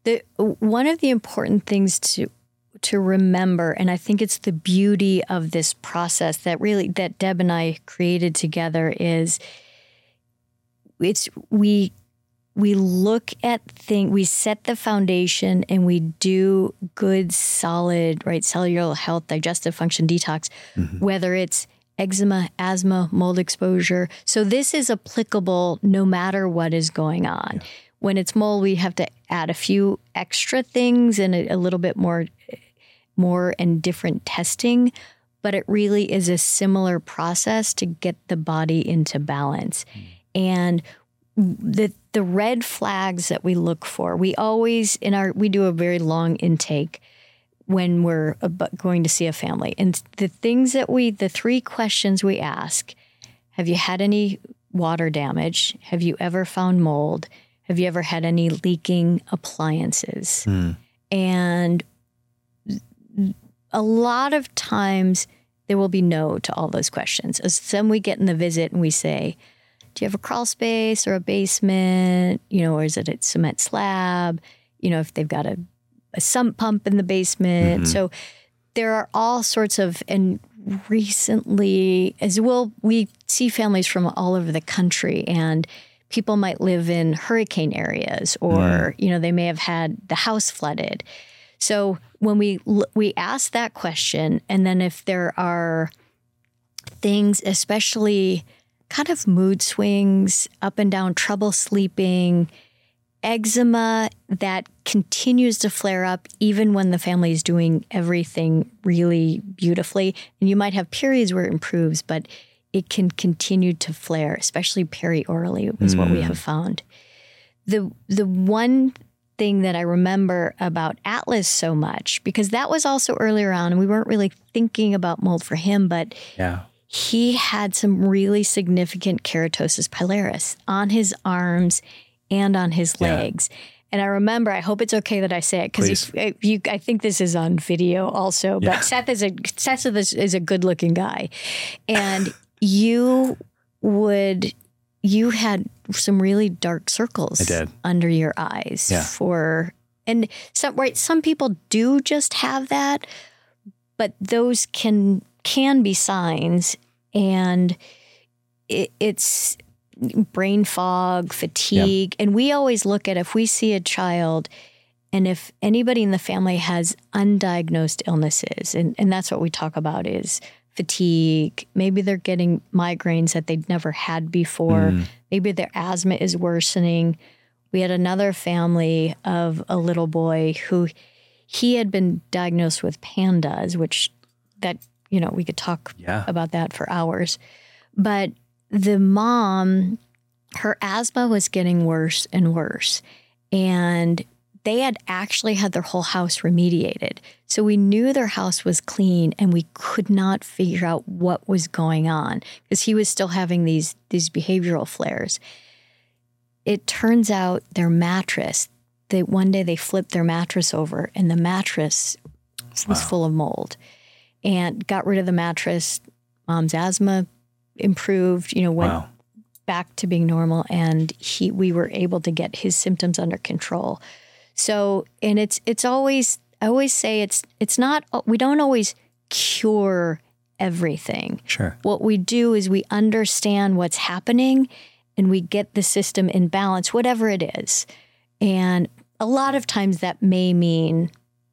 Speaker 1: One of the important things to remember, and I think it's the beauty of this process that Deb and I created together, is we look at things, we set the foundation, and we do good, solid, right, cellular health, digestive function detox, whether it's eczema, asthma, mold exposure. So this is applicable no matter what is going on. Yeah. When it's mold, we have to add a few extra things and a little bit more and different testing, but it really is a similar process to get the body into balance. And the red flags that we look for, we do a very long intake when we're going to see a family. And the 3 questions we ask: have you had any water damage? Have you ever found mold? Have you ever had any leaking appliances? And a lot of times there will be no to all those questions. As then we get in the visit and we say, do you have a crawl space or a basement? Or is it a cement slab? If they've got a sump pump in the basement. So there are all sorts of, and recently as well, we see families from all over the country, and people might live in hurricane areas, or, they may have had the house flooded. So when we ask that question, and then if there are things, especially kind of mood swings, up and down, trouble sleeping, eczema that continues to flare up even when the family is doing everything really beautifully, and you might have periods where it improves, but it can continue to flare, especially periorally, is what we have found. The one thing that I remember about Atlas so much, because that was also earlier on, and we weren't really thinking about mold for him, but he had some really significant keratosis pilaris on his arms, and on his legs. And I remember, I hope it's okay that I say it, because I think this is on video also, but Seth is a good looking guy. And you had some really dark circles under your eyes some people do just have that, but those can be signs, and it's brain fog, fatigue. And we always look at, if we see a child and if anybody in the family has undiagnosed illnesses, and that's what we talk about is fatigue, maybe they're getting migraines that they'd never had before, maybe their asthma is worsening. We had another family of a little boy who he had been diagnosed with PANDAS, which we could talk about that for hours. But the mom, her asthma was getting worse and worse. And they had actually had their whole house remediated. So we knew their house was clean, and we could not figure out what was going on because he was still having these behavioral flares. It turns out their mattress, one day they flipped their mattress over, and the mattress was full of mold, and got rid of the mattress. Mom's asthma improved, went back to being normal, and we were able to get his symptoms under control. So, and it's always, I always say it's not, we don't always cure everything.
Speaker 2: Sure.
Speaker 1: What we do is we understand what's happening, and we get the system in balance, whatever it is. And a lot of times that may mean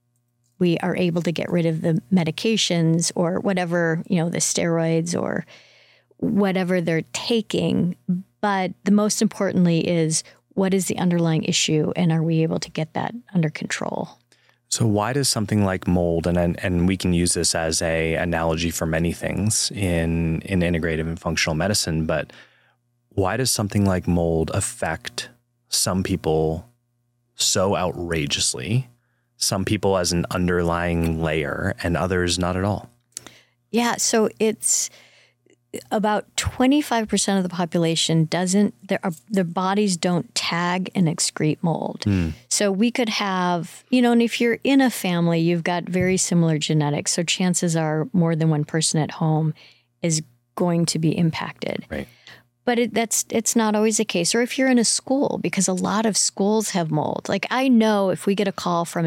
Speaker 1: we are able to get rid of the medications or whatever, the steroids or whatever they're taking. But the most importantly is, what is the underlying issue, and are we able to get that under control?
Speaker 2: So why does something like mold, and we can use this as a analogy for many things in integrative and functional medicine, but why does something like mold affect some people so outrageously, some people as an underlying layer, and others not at all?
Speaker 1: Yeah, so it's about 25% of the population their bodies don't tag and excrete mold. So we could have, and if you're in a family, you've got very similar genetics. So chances are more than one person at home is going to be impacted.
Speaker 2: Right.
Speaker 1: But it's not always the case. Or if you're in a school, because a lot of schools have mold. Like I know if we get a call from a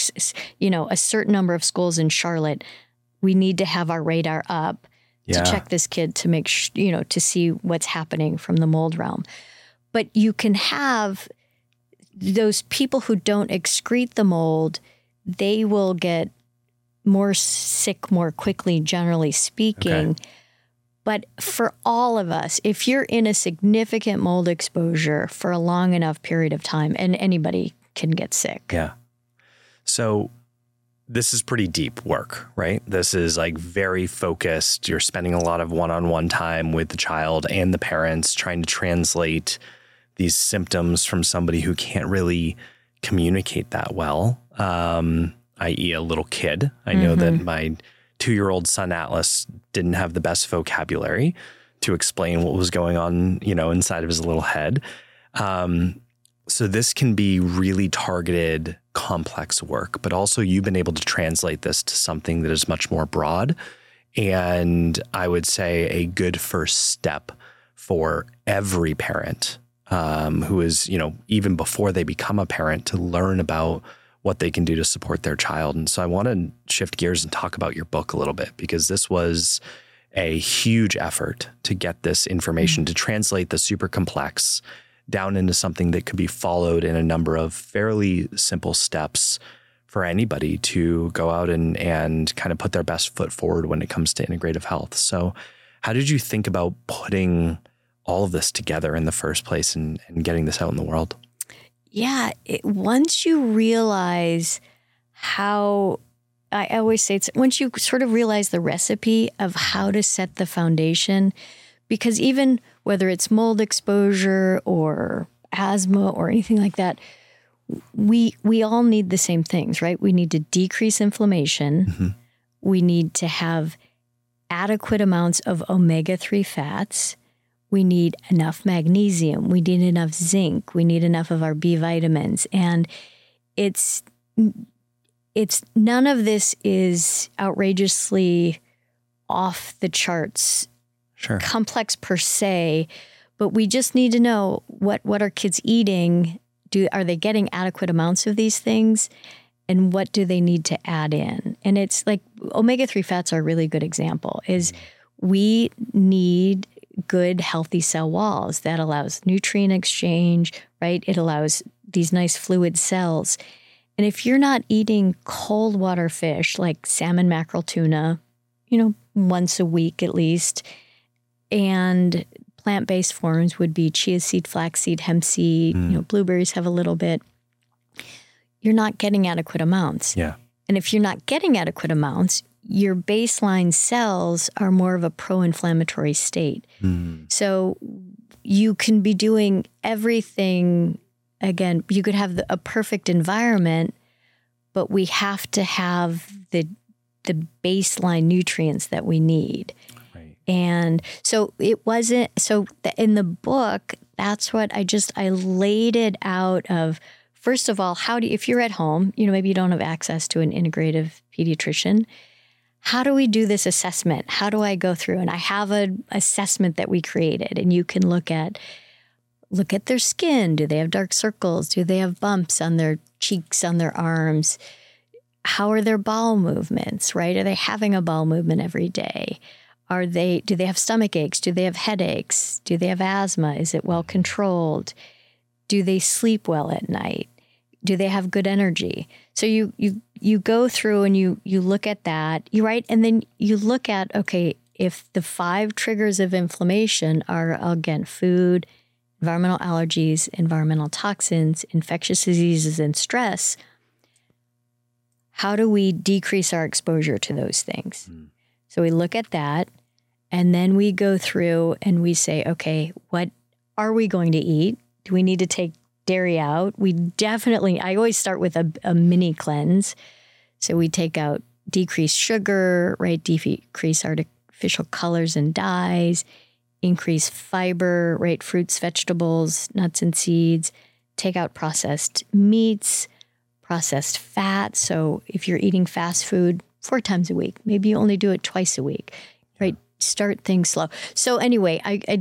Speaker 1: certain number of schools in Charlotte, we need to have our radar up to check this kid to make to see what's happening from the mold realm. But you can have those people who don't excrete the mold, they will get more sick more quickly, generally speaking. Okay. But for all of us, if you're in a significant mold exposure for a long enough period of time, and anybody can get sick.
Speaker 2: Yeah. So this is pretty deep work, right? This is like very focused. You're spending a lot of one-on-one time with the child and the parents trying to translate these symptoms from somebody who can't really communicate that well, i.e. a little kid. I know that my 2-year-old son, Atlas, didn't have the best vocabulary to explain what was going on, inside of his little head. So this can be really targeted, complex work, but also you've been able to translate this to something that is much more broad. And I would say a good first step for every parent who is, even before they become a parent, to learn about what they can do to support their child. And so I want to shift gears and talk about your book a little bit, because this was a huge effort to get this information, to translate the super complex down into something that could be followed in a number of fairly simple steps for anybody to go out and kind of put their best foot forward when it comes to integrative health. So how did you think about putting all of this together in the first place and getting this out in the world?
Speaker 1: Yeah, once you realize how, I always say it's once you sort of realize the recipe of how to set the foundation, because even whether it's mold exposure or asthma or anything like that, we all need the same things, right? We need to decrease inflammation. We need to have adequate amounts of omega-3 fats. we need enough magnesium, we need enough zinc, we need enough of our B vitamins. And it's none of this is outrageously off the charts, complex per se, but we just need to know what are kids eating? Are they getting adequate amounts of these things? And what do they need to add in? And it's like omega-3 fats are a really good example, is we need good, healthy cell walls. That allows nutrient exchange, right? It allows these nice fluid cells. And if you're not eating cold water fish like salmon, mackerel, tuna, once a week at least, and plant-based forms would be chia seed, flaxseed, hemp seed, blueberries have a little bit, you're not getting adequate amounts.
Speaker 2: Yeah.
Speaker 1: And if you're not getting adequate amounts, your baseline cells are more of a pro-inflammatory state. So you can be doing everything. Again, you could have a perfect environment, but we have to have the baseline nutrients that we need.
Speaker 2: Right.
Speaker 1: And so it wasn't, in the book, that's what I laid it out of, first of all, if you're at home, maybe you don't have access to an integrative pediatrician, how do we do this assessment? How do I go through? And I have an assessment that we created, and you can look at their skin. Do they have dark circles? Do they have bumps on their cheeks, on their arms? How are their bowel movements, right? Are they having a bowel movement every day? Do they have stomach aches? Do they have headaches? Do they have asthma? Is it well controlled? Do they sleep well at night? Do they have good energy? So you go through and you look at that, right? And then you look at, okay, if the 5 triggers of inflammation are, again, food, environmental allergies, environmental toxins, infectious diseases, and stress, how do we decrease our exposure to those things? So we look at that, and then we go through and we say, okay, what are we going to eat? Do we need to take dairy out? I always start with a mini cleanse. So we take out decreased sugar, right? Decrease artificial colors and dyes, increase fiber, right? Fruits, vegetables, nuts and seeds, take out processed meats, processed fat. So if you're eating fast food 4 times a week, maybe you only do it twice a week, right? Start things slow. So anyway,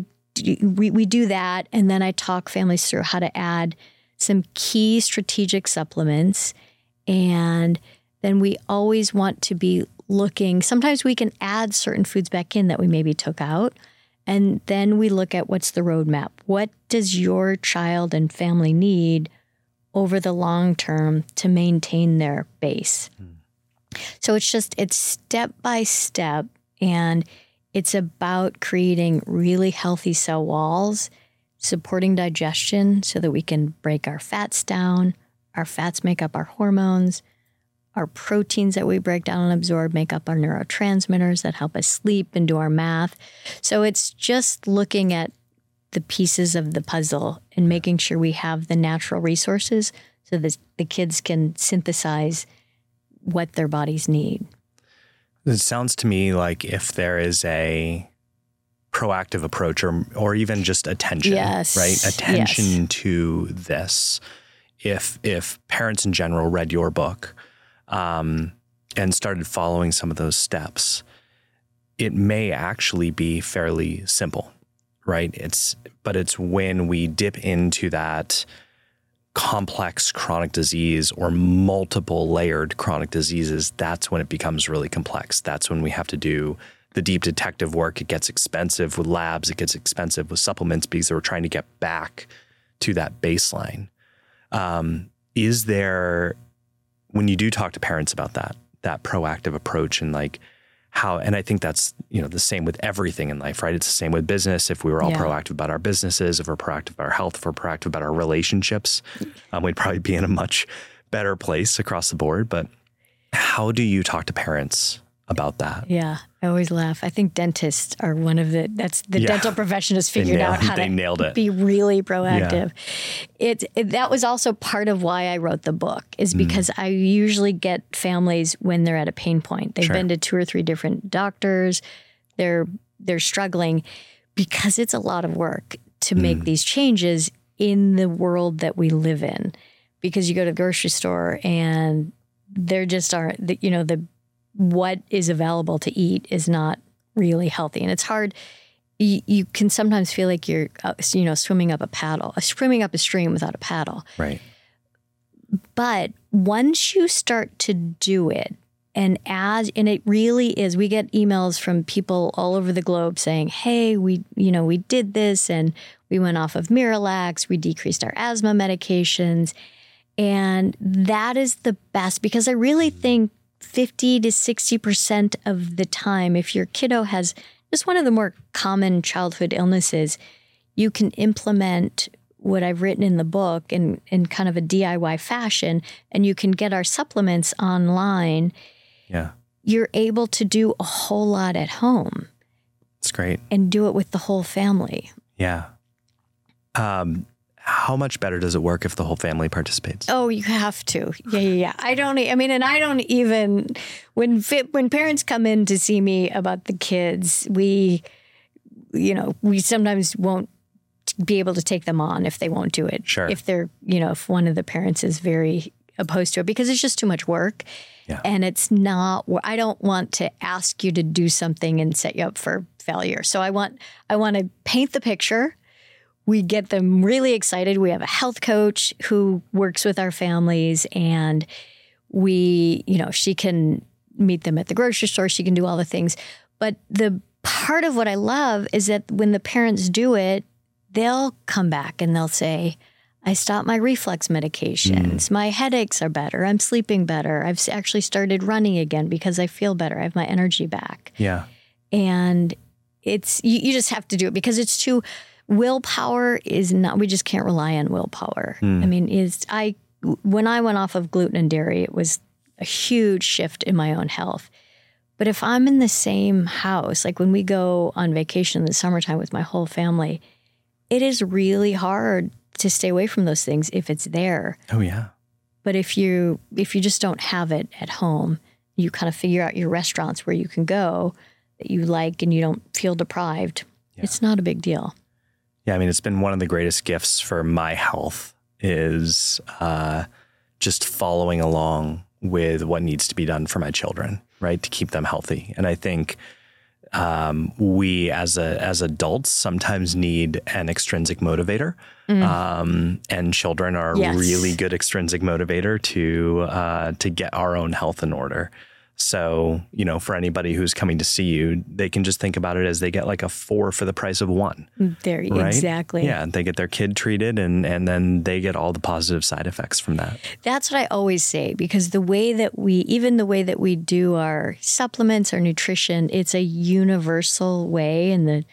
Speaker 1: we do that, and then I talk families through how to add some key strategic supplements, and then we always want to be looking. Sometimes we can add certain foods back in that we maybe took out, and then we look at what's the roadmap. What does your child and family need over the long term to maintain their base? So it's step by step, and it's about creating really healthy cell walls, supporting digestion so that we can break our fats down. Our fats make up our hormones. Our proteins that we break down and absorb make up our neurotransmitters that help us sleep and do our math. So it's just looking at the pieces of the puzzle and making sure we have the natural resources so that the kids can synthesize what their bodies need.
Speaker 2: It sounds to me like if there is a proactive approach or even just attention, right? Attention to this. If parents in general read your book and started following some of those steps, it may actually be fairly simple, right? But it's when we dip into that complex chronic disease or multiple layered chronic diseases, that's when it becomes really complex. That's when we have to do the deep detective work. It gets expensive with labs. It gets expensive with supplements because we're trying to get back to that baseline. Is there, when you do talk to parents about that proactive approach and like how, and I think that's, the same with everything in life, right? It's the same with business. If we were all proactive about our businesses, if we're proactive about our health, if we're proactive about our relationships, we'd probably be in a much better place across the board. But how do you talk to parents about that?
Speaker 1: Yeah, I always laugh. I think dentists are one of the dental profession has figured out how to be really proactive. Yeah. That was also part of why I wrote the book, is because I usually get families when they're at a pain point. They've been to 2 or 3 different doctors. They're struggling. because it's a lot of work to make these changes in the world that we live in. Because you go to the grocery store and there just aren't, what is available to eat is not really healthy. And it's hard. You can sometimes feel like you're, swimming up a stream without a paddle.
Speaker 2: Right.
Speaker 1: But once you start to do it, and it really is, we get emails from people all over the globe saying, hey, we did this and we went off of Miralax, we decreased our asthma medications. And that is the best, because I really think 50 to 60% of the time, if your kiddo has just one of the more common childhood illnesses, you can implement what I've written in the book in kind of a DIY fashion, and you can get our supplements online.
Speaker 2: Yeah.
Speaker 1: You're able to do a whole lot at home.
Speaker 2: It's great.
Speaker 1: And do it with the whole family.
Speaker 2: Yeah. How much better does it work if the whole family participates?
Speaker 1: Oh, you have to. Yeah. I don't even, when parents come in to see me about the kids, we sometimes won't be able to take them on if they won't do it.
Speaker 2: Sure.
Speaker 1: If they're, if one of the parents is very opposed to it, because it's just too much work.
Speaker 2: Yeah.
Speaker 1: And it's not, I don't want to ask you to do something and set you up for failure. So I want to paint the picture. We get them really excited. We have a health coach who works with our families, and she can meet them at the grocery store. She can do all the things. But the part of what I love is that when the parents do it, they'll come back and they'll say, I stopped my reflux medications. My headaches are better. I'm sleeping better. I've actually started running again because I feel better. I have my energy back.
Speaker 2: Yeah.
Speaker 1: And it's, you just have to do it, because it's too, willpower is not, we just can't rely on willpower. I mean, when I went off of gluten and dairy, it was a huge shift in my own health. But if I'm in the same house, like when we go on vacation in the summertime with my whole family, it is really hard to stay away from those things if it's there.
Speaker 2: Oh, yeah.
Speaker 1: But if you just don't have it at home, you kind of figure out your restaurants where you can go that you like and you don't feel deprived. Yeah. It's not a big deal.
Speaker 2: Yeah, I mean, it's been one of the greatest gifts for my health is just following along with what needs to be done for my children, right, to keep them healthy. And I think we as adults sometimes need an extrinsic motivator, and children are a really good extrinsic motivator to get our own health in order. So, for anybody who's coming to see you, they can just think about it as they get like a 4 for the price of 1.
Speaker 1: There, right? Exactly.
Speaker 2: Yeah, they get their kid treated, and then they get all the positive side effects from that. That's
Speaker 1: what I always say, because the way that we do our supplements, our nutrition, it's a universal way, and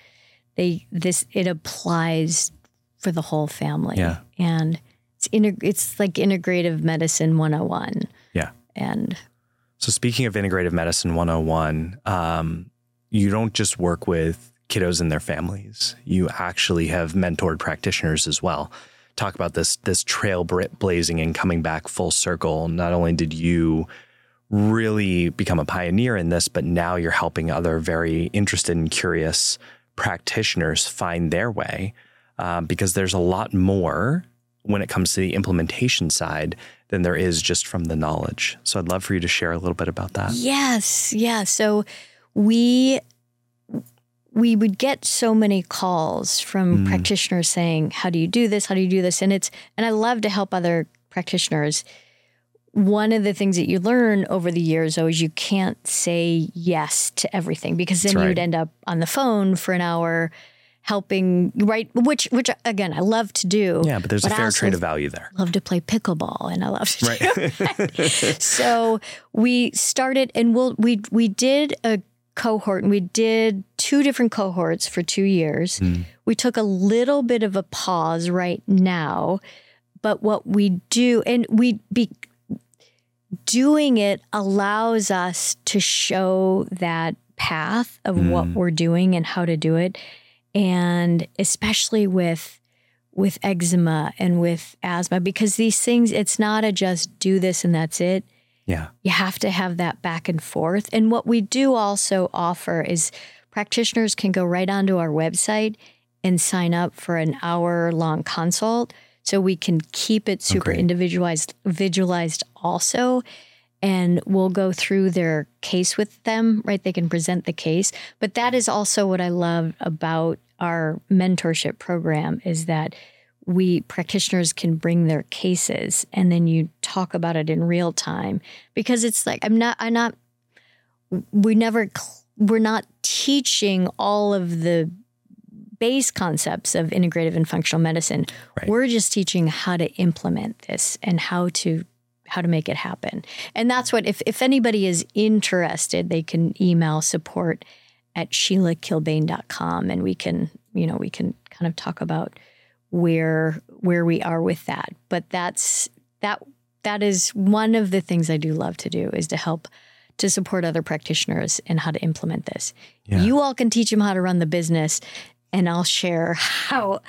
Speaker 1: it applies for the whole family.
Speaker 2: Yeah.
Speaker 1: And it's like integrative medicine 101.
Speaker 2: Yeah.
Speaker 1: And
Speaker 2: so speaking of integrative medicine 101, you don't just work with kiddos and their families. You actually have mentored practitioners as well. Talk about this trail blazing and coming back full circle. Not only did you really become a pioneer in this, but now you're helping other very interested and curious practitioners find their way, because there's a lot more when it comes to the implementation side than there is just from the knowledge. So I'd love for you to share a little bit about that.
Speaker 1: Yes. Yeah. So we would get so many calls from practitioners saying, how do you do this? How do you do this? And I love to help other practitioners. One of the things that you learn over the years, though, is you can't say yes to everything, because then you'd end up on the phone for an hour helping, right? Which again, I love to do.
Speaker 2: Yeah, but there's a fair trade of value there.
Speaker 1: Love to play pickleball, and I love to do that. So we started, and we did a cohort, and we did 2 different cohorts for 2 years. We took a little bit of a pause right now, but what we do, and doing it allows us to show that path of what we're doing and how to do it. And especially with eczema and with asthma, because these things, it's not a just do this and that's it.
Speaker 2: Yeah.
Speaker 1: You have to have that back and forth. And what we do also offer is practitioners can go right onto our website and sign up for an hour-long consult, so we can keep it super individualized also. And we'll go through their case with them, right? They can present the case. But that is also what I love about our mentorship program, is that practitioners can bring their cases, and then you talk about it in real time. Because it's like, we're not teaching all of the base concepts of integrative and functional medicine.
Speaker 2: Right.
Speaker 1: We're just teaching how to implement this and how to make it happen. And that's what, if anybody is interested, they can email support@SheilaKilbane.com, and we can kind of talk about where we are with that. But that is one of the things I do love to do, is to help to support other practitioners in how to implement this. Yeah. You all can teach them how to run the business, and I'll share how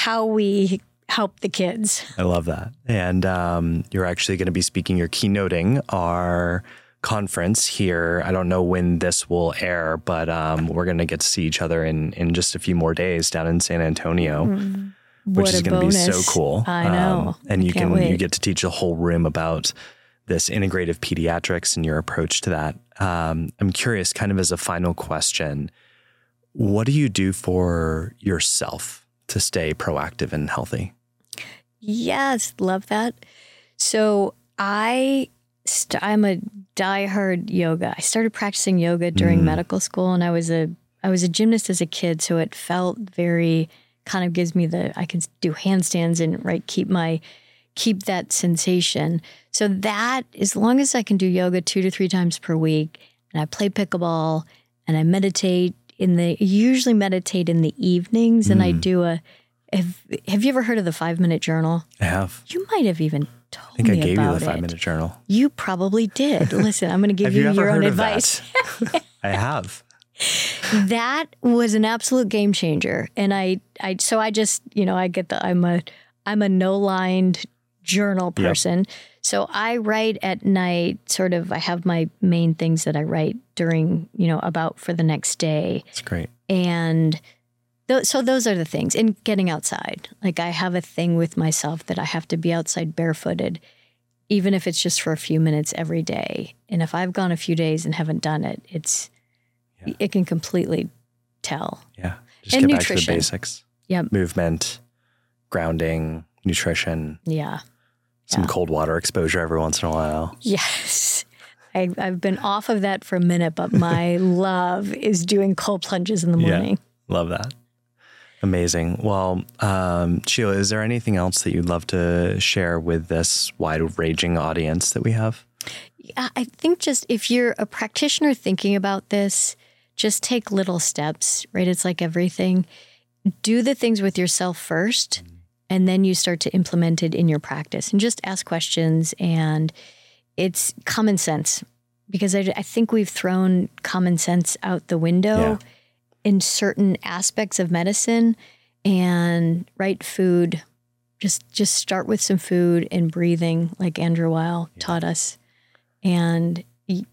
Speaker 1: we help the kids.
Speaker 2: I love that. And you're actually going to be keynoting our conference here. I don't know when this will air, but we're going to get to see each other in just a few more days down in San Antonio, which is going to be so cool.
Speaker 1: I know.
Speaker 2: And you get to teach a whole room about this integrative pediatrics and your approach to that. I'm curious, kind of as a final question, what do you do for yourself to stay proactive and healthy?
Speaker 1: Yes, love that. So I'm a diehard yoga. I started practicing yoga during medical school, and I was a gymnast as a kid, so it felt very, kind of gives me I can do handstands and keep that sensation. So that, as long as I can do yoga 2 to 3 times per week, and I play pickleball, and I meditate usually meditate in the evenings, and I do have you ever heard of the 5-minute journal?
Speaker 2: I have.
Speaker 1: You might have even told me about it.
Speaker 2: I think I gave you the 5-minute journal.
Speaker 1: You probably did. Listen, I'm going to give you your own advice.
Speaker 2: I have.
Speaker 1: That was an absolute game changer. And I just, I get I'm a no-lined journal person. Yep. So I write at night, I have my main things that I write during, about for the next day.
Speaker 2: That's great.
Speaker 1: And so those are the things. And getting outside. Like, I have a thing with myself that I have to be outside barefooted, even if it's just for a few minutes every day. And if I've gone a few days and haven't done it, it can completely tell.
Speaker 2: Yeah. Just get back to the basics.
Speaker 1: Yep.
Speaker 2: Movement, grounding, nutrition.
Speaker 1: Yeah.
Speaker 2: Some cold water exposure every once in a while.
Speaker 1: Yes. I've been off of that for a minute, but my love is doing cold plunges in the morning.
Speaker 2: Yeah, love that. Amazing. Well, Sheila, is there anything else that you'd love to share with this wide-ranging audience that we have?
Speaker 1: Yeah, I think just if you're a practitioner thinking about this, just take little steps, right? It's like everything. Do the things with yourself first, and then you start to implement it in your practice, and just ask questions. And it's common sense, because I think we've thrown common sense out the window in certain aspects of medicine. And right, food, just start with some food and breathing, like Andrew Weil taught us. And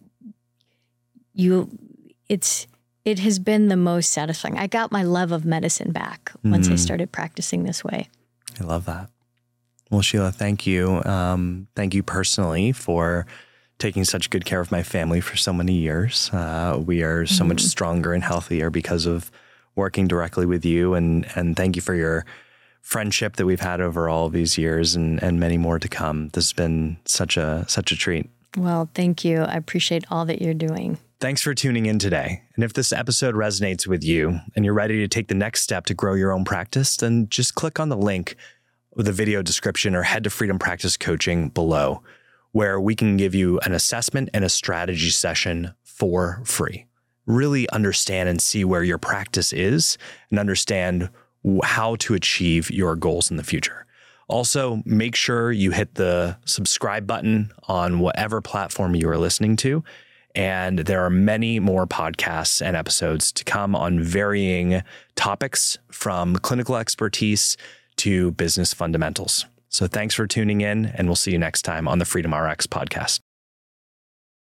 Speaker 1: it has been the most satisfying. I got my love of medicine back once I started practicing this way.
Speaker 2: I love that. Well, Sheila, thank you. Thank you personally for taking such good care of my family for so many years. We are so much stronger and healthier because of working directly with you. And thank you for your friendship that we've had over all of these years, and many more to come. This has been such a treat.
Speaker 1: Well, thank you. I appreciate all that you're doing.
Speaker 2: Thanks for tuning in today. And if this episode resonates with you and you're ready to take the next step to grow your own practice, then just click on the link with the video description or head to Freedom Practice Coaching below, where we can give you an assessment and a strategy session for free. Really understand and see where your practice is and understand how to achieve your goals in the future. Also, make sure you hit the subscribe button on whatever platform you are listening to. And there are many more podcasts and episodes to come on varying topics, from clinical expertise to business fundamentals. So thanks for tuning in, and we'll see you next time on the Freedom RX podcast.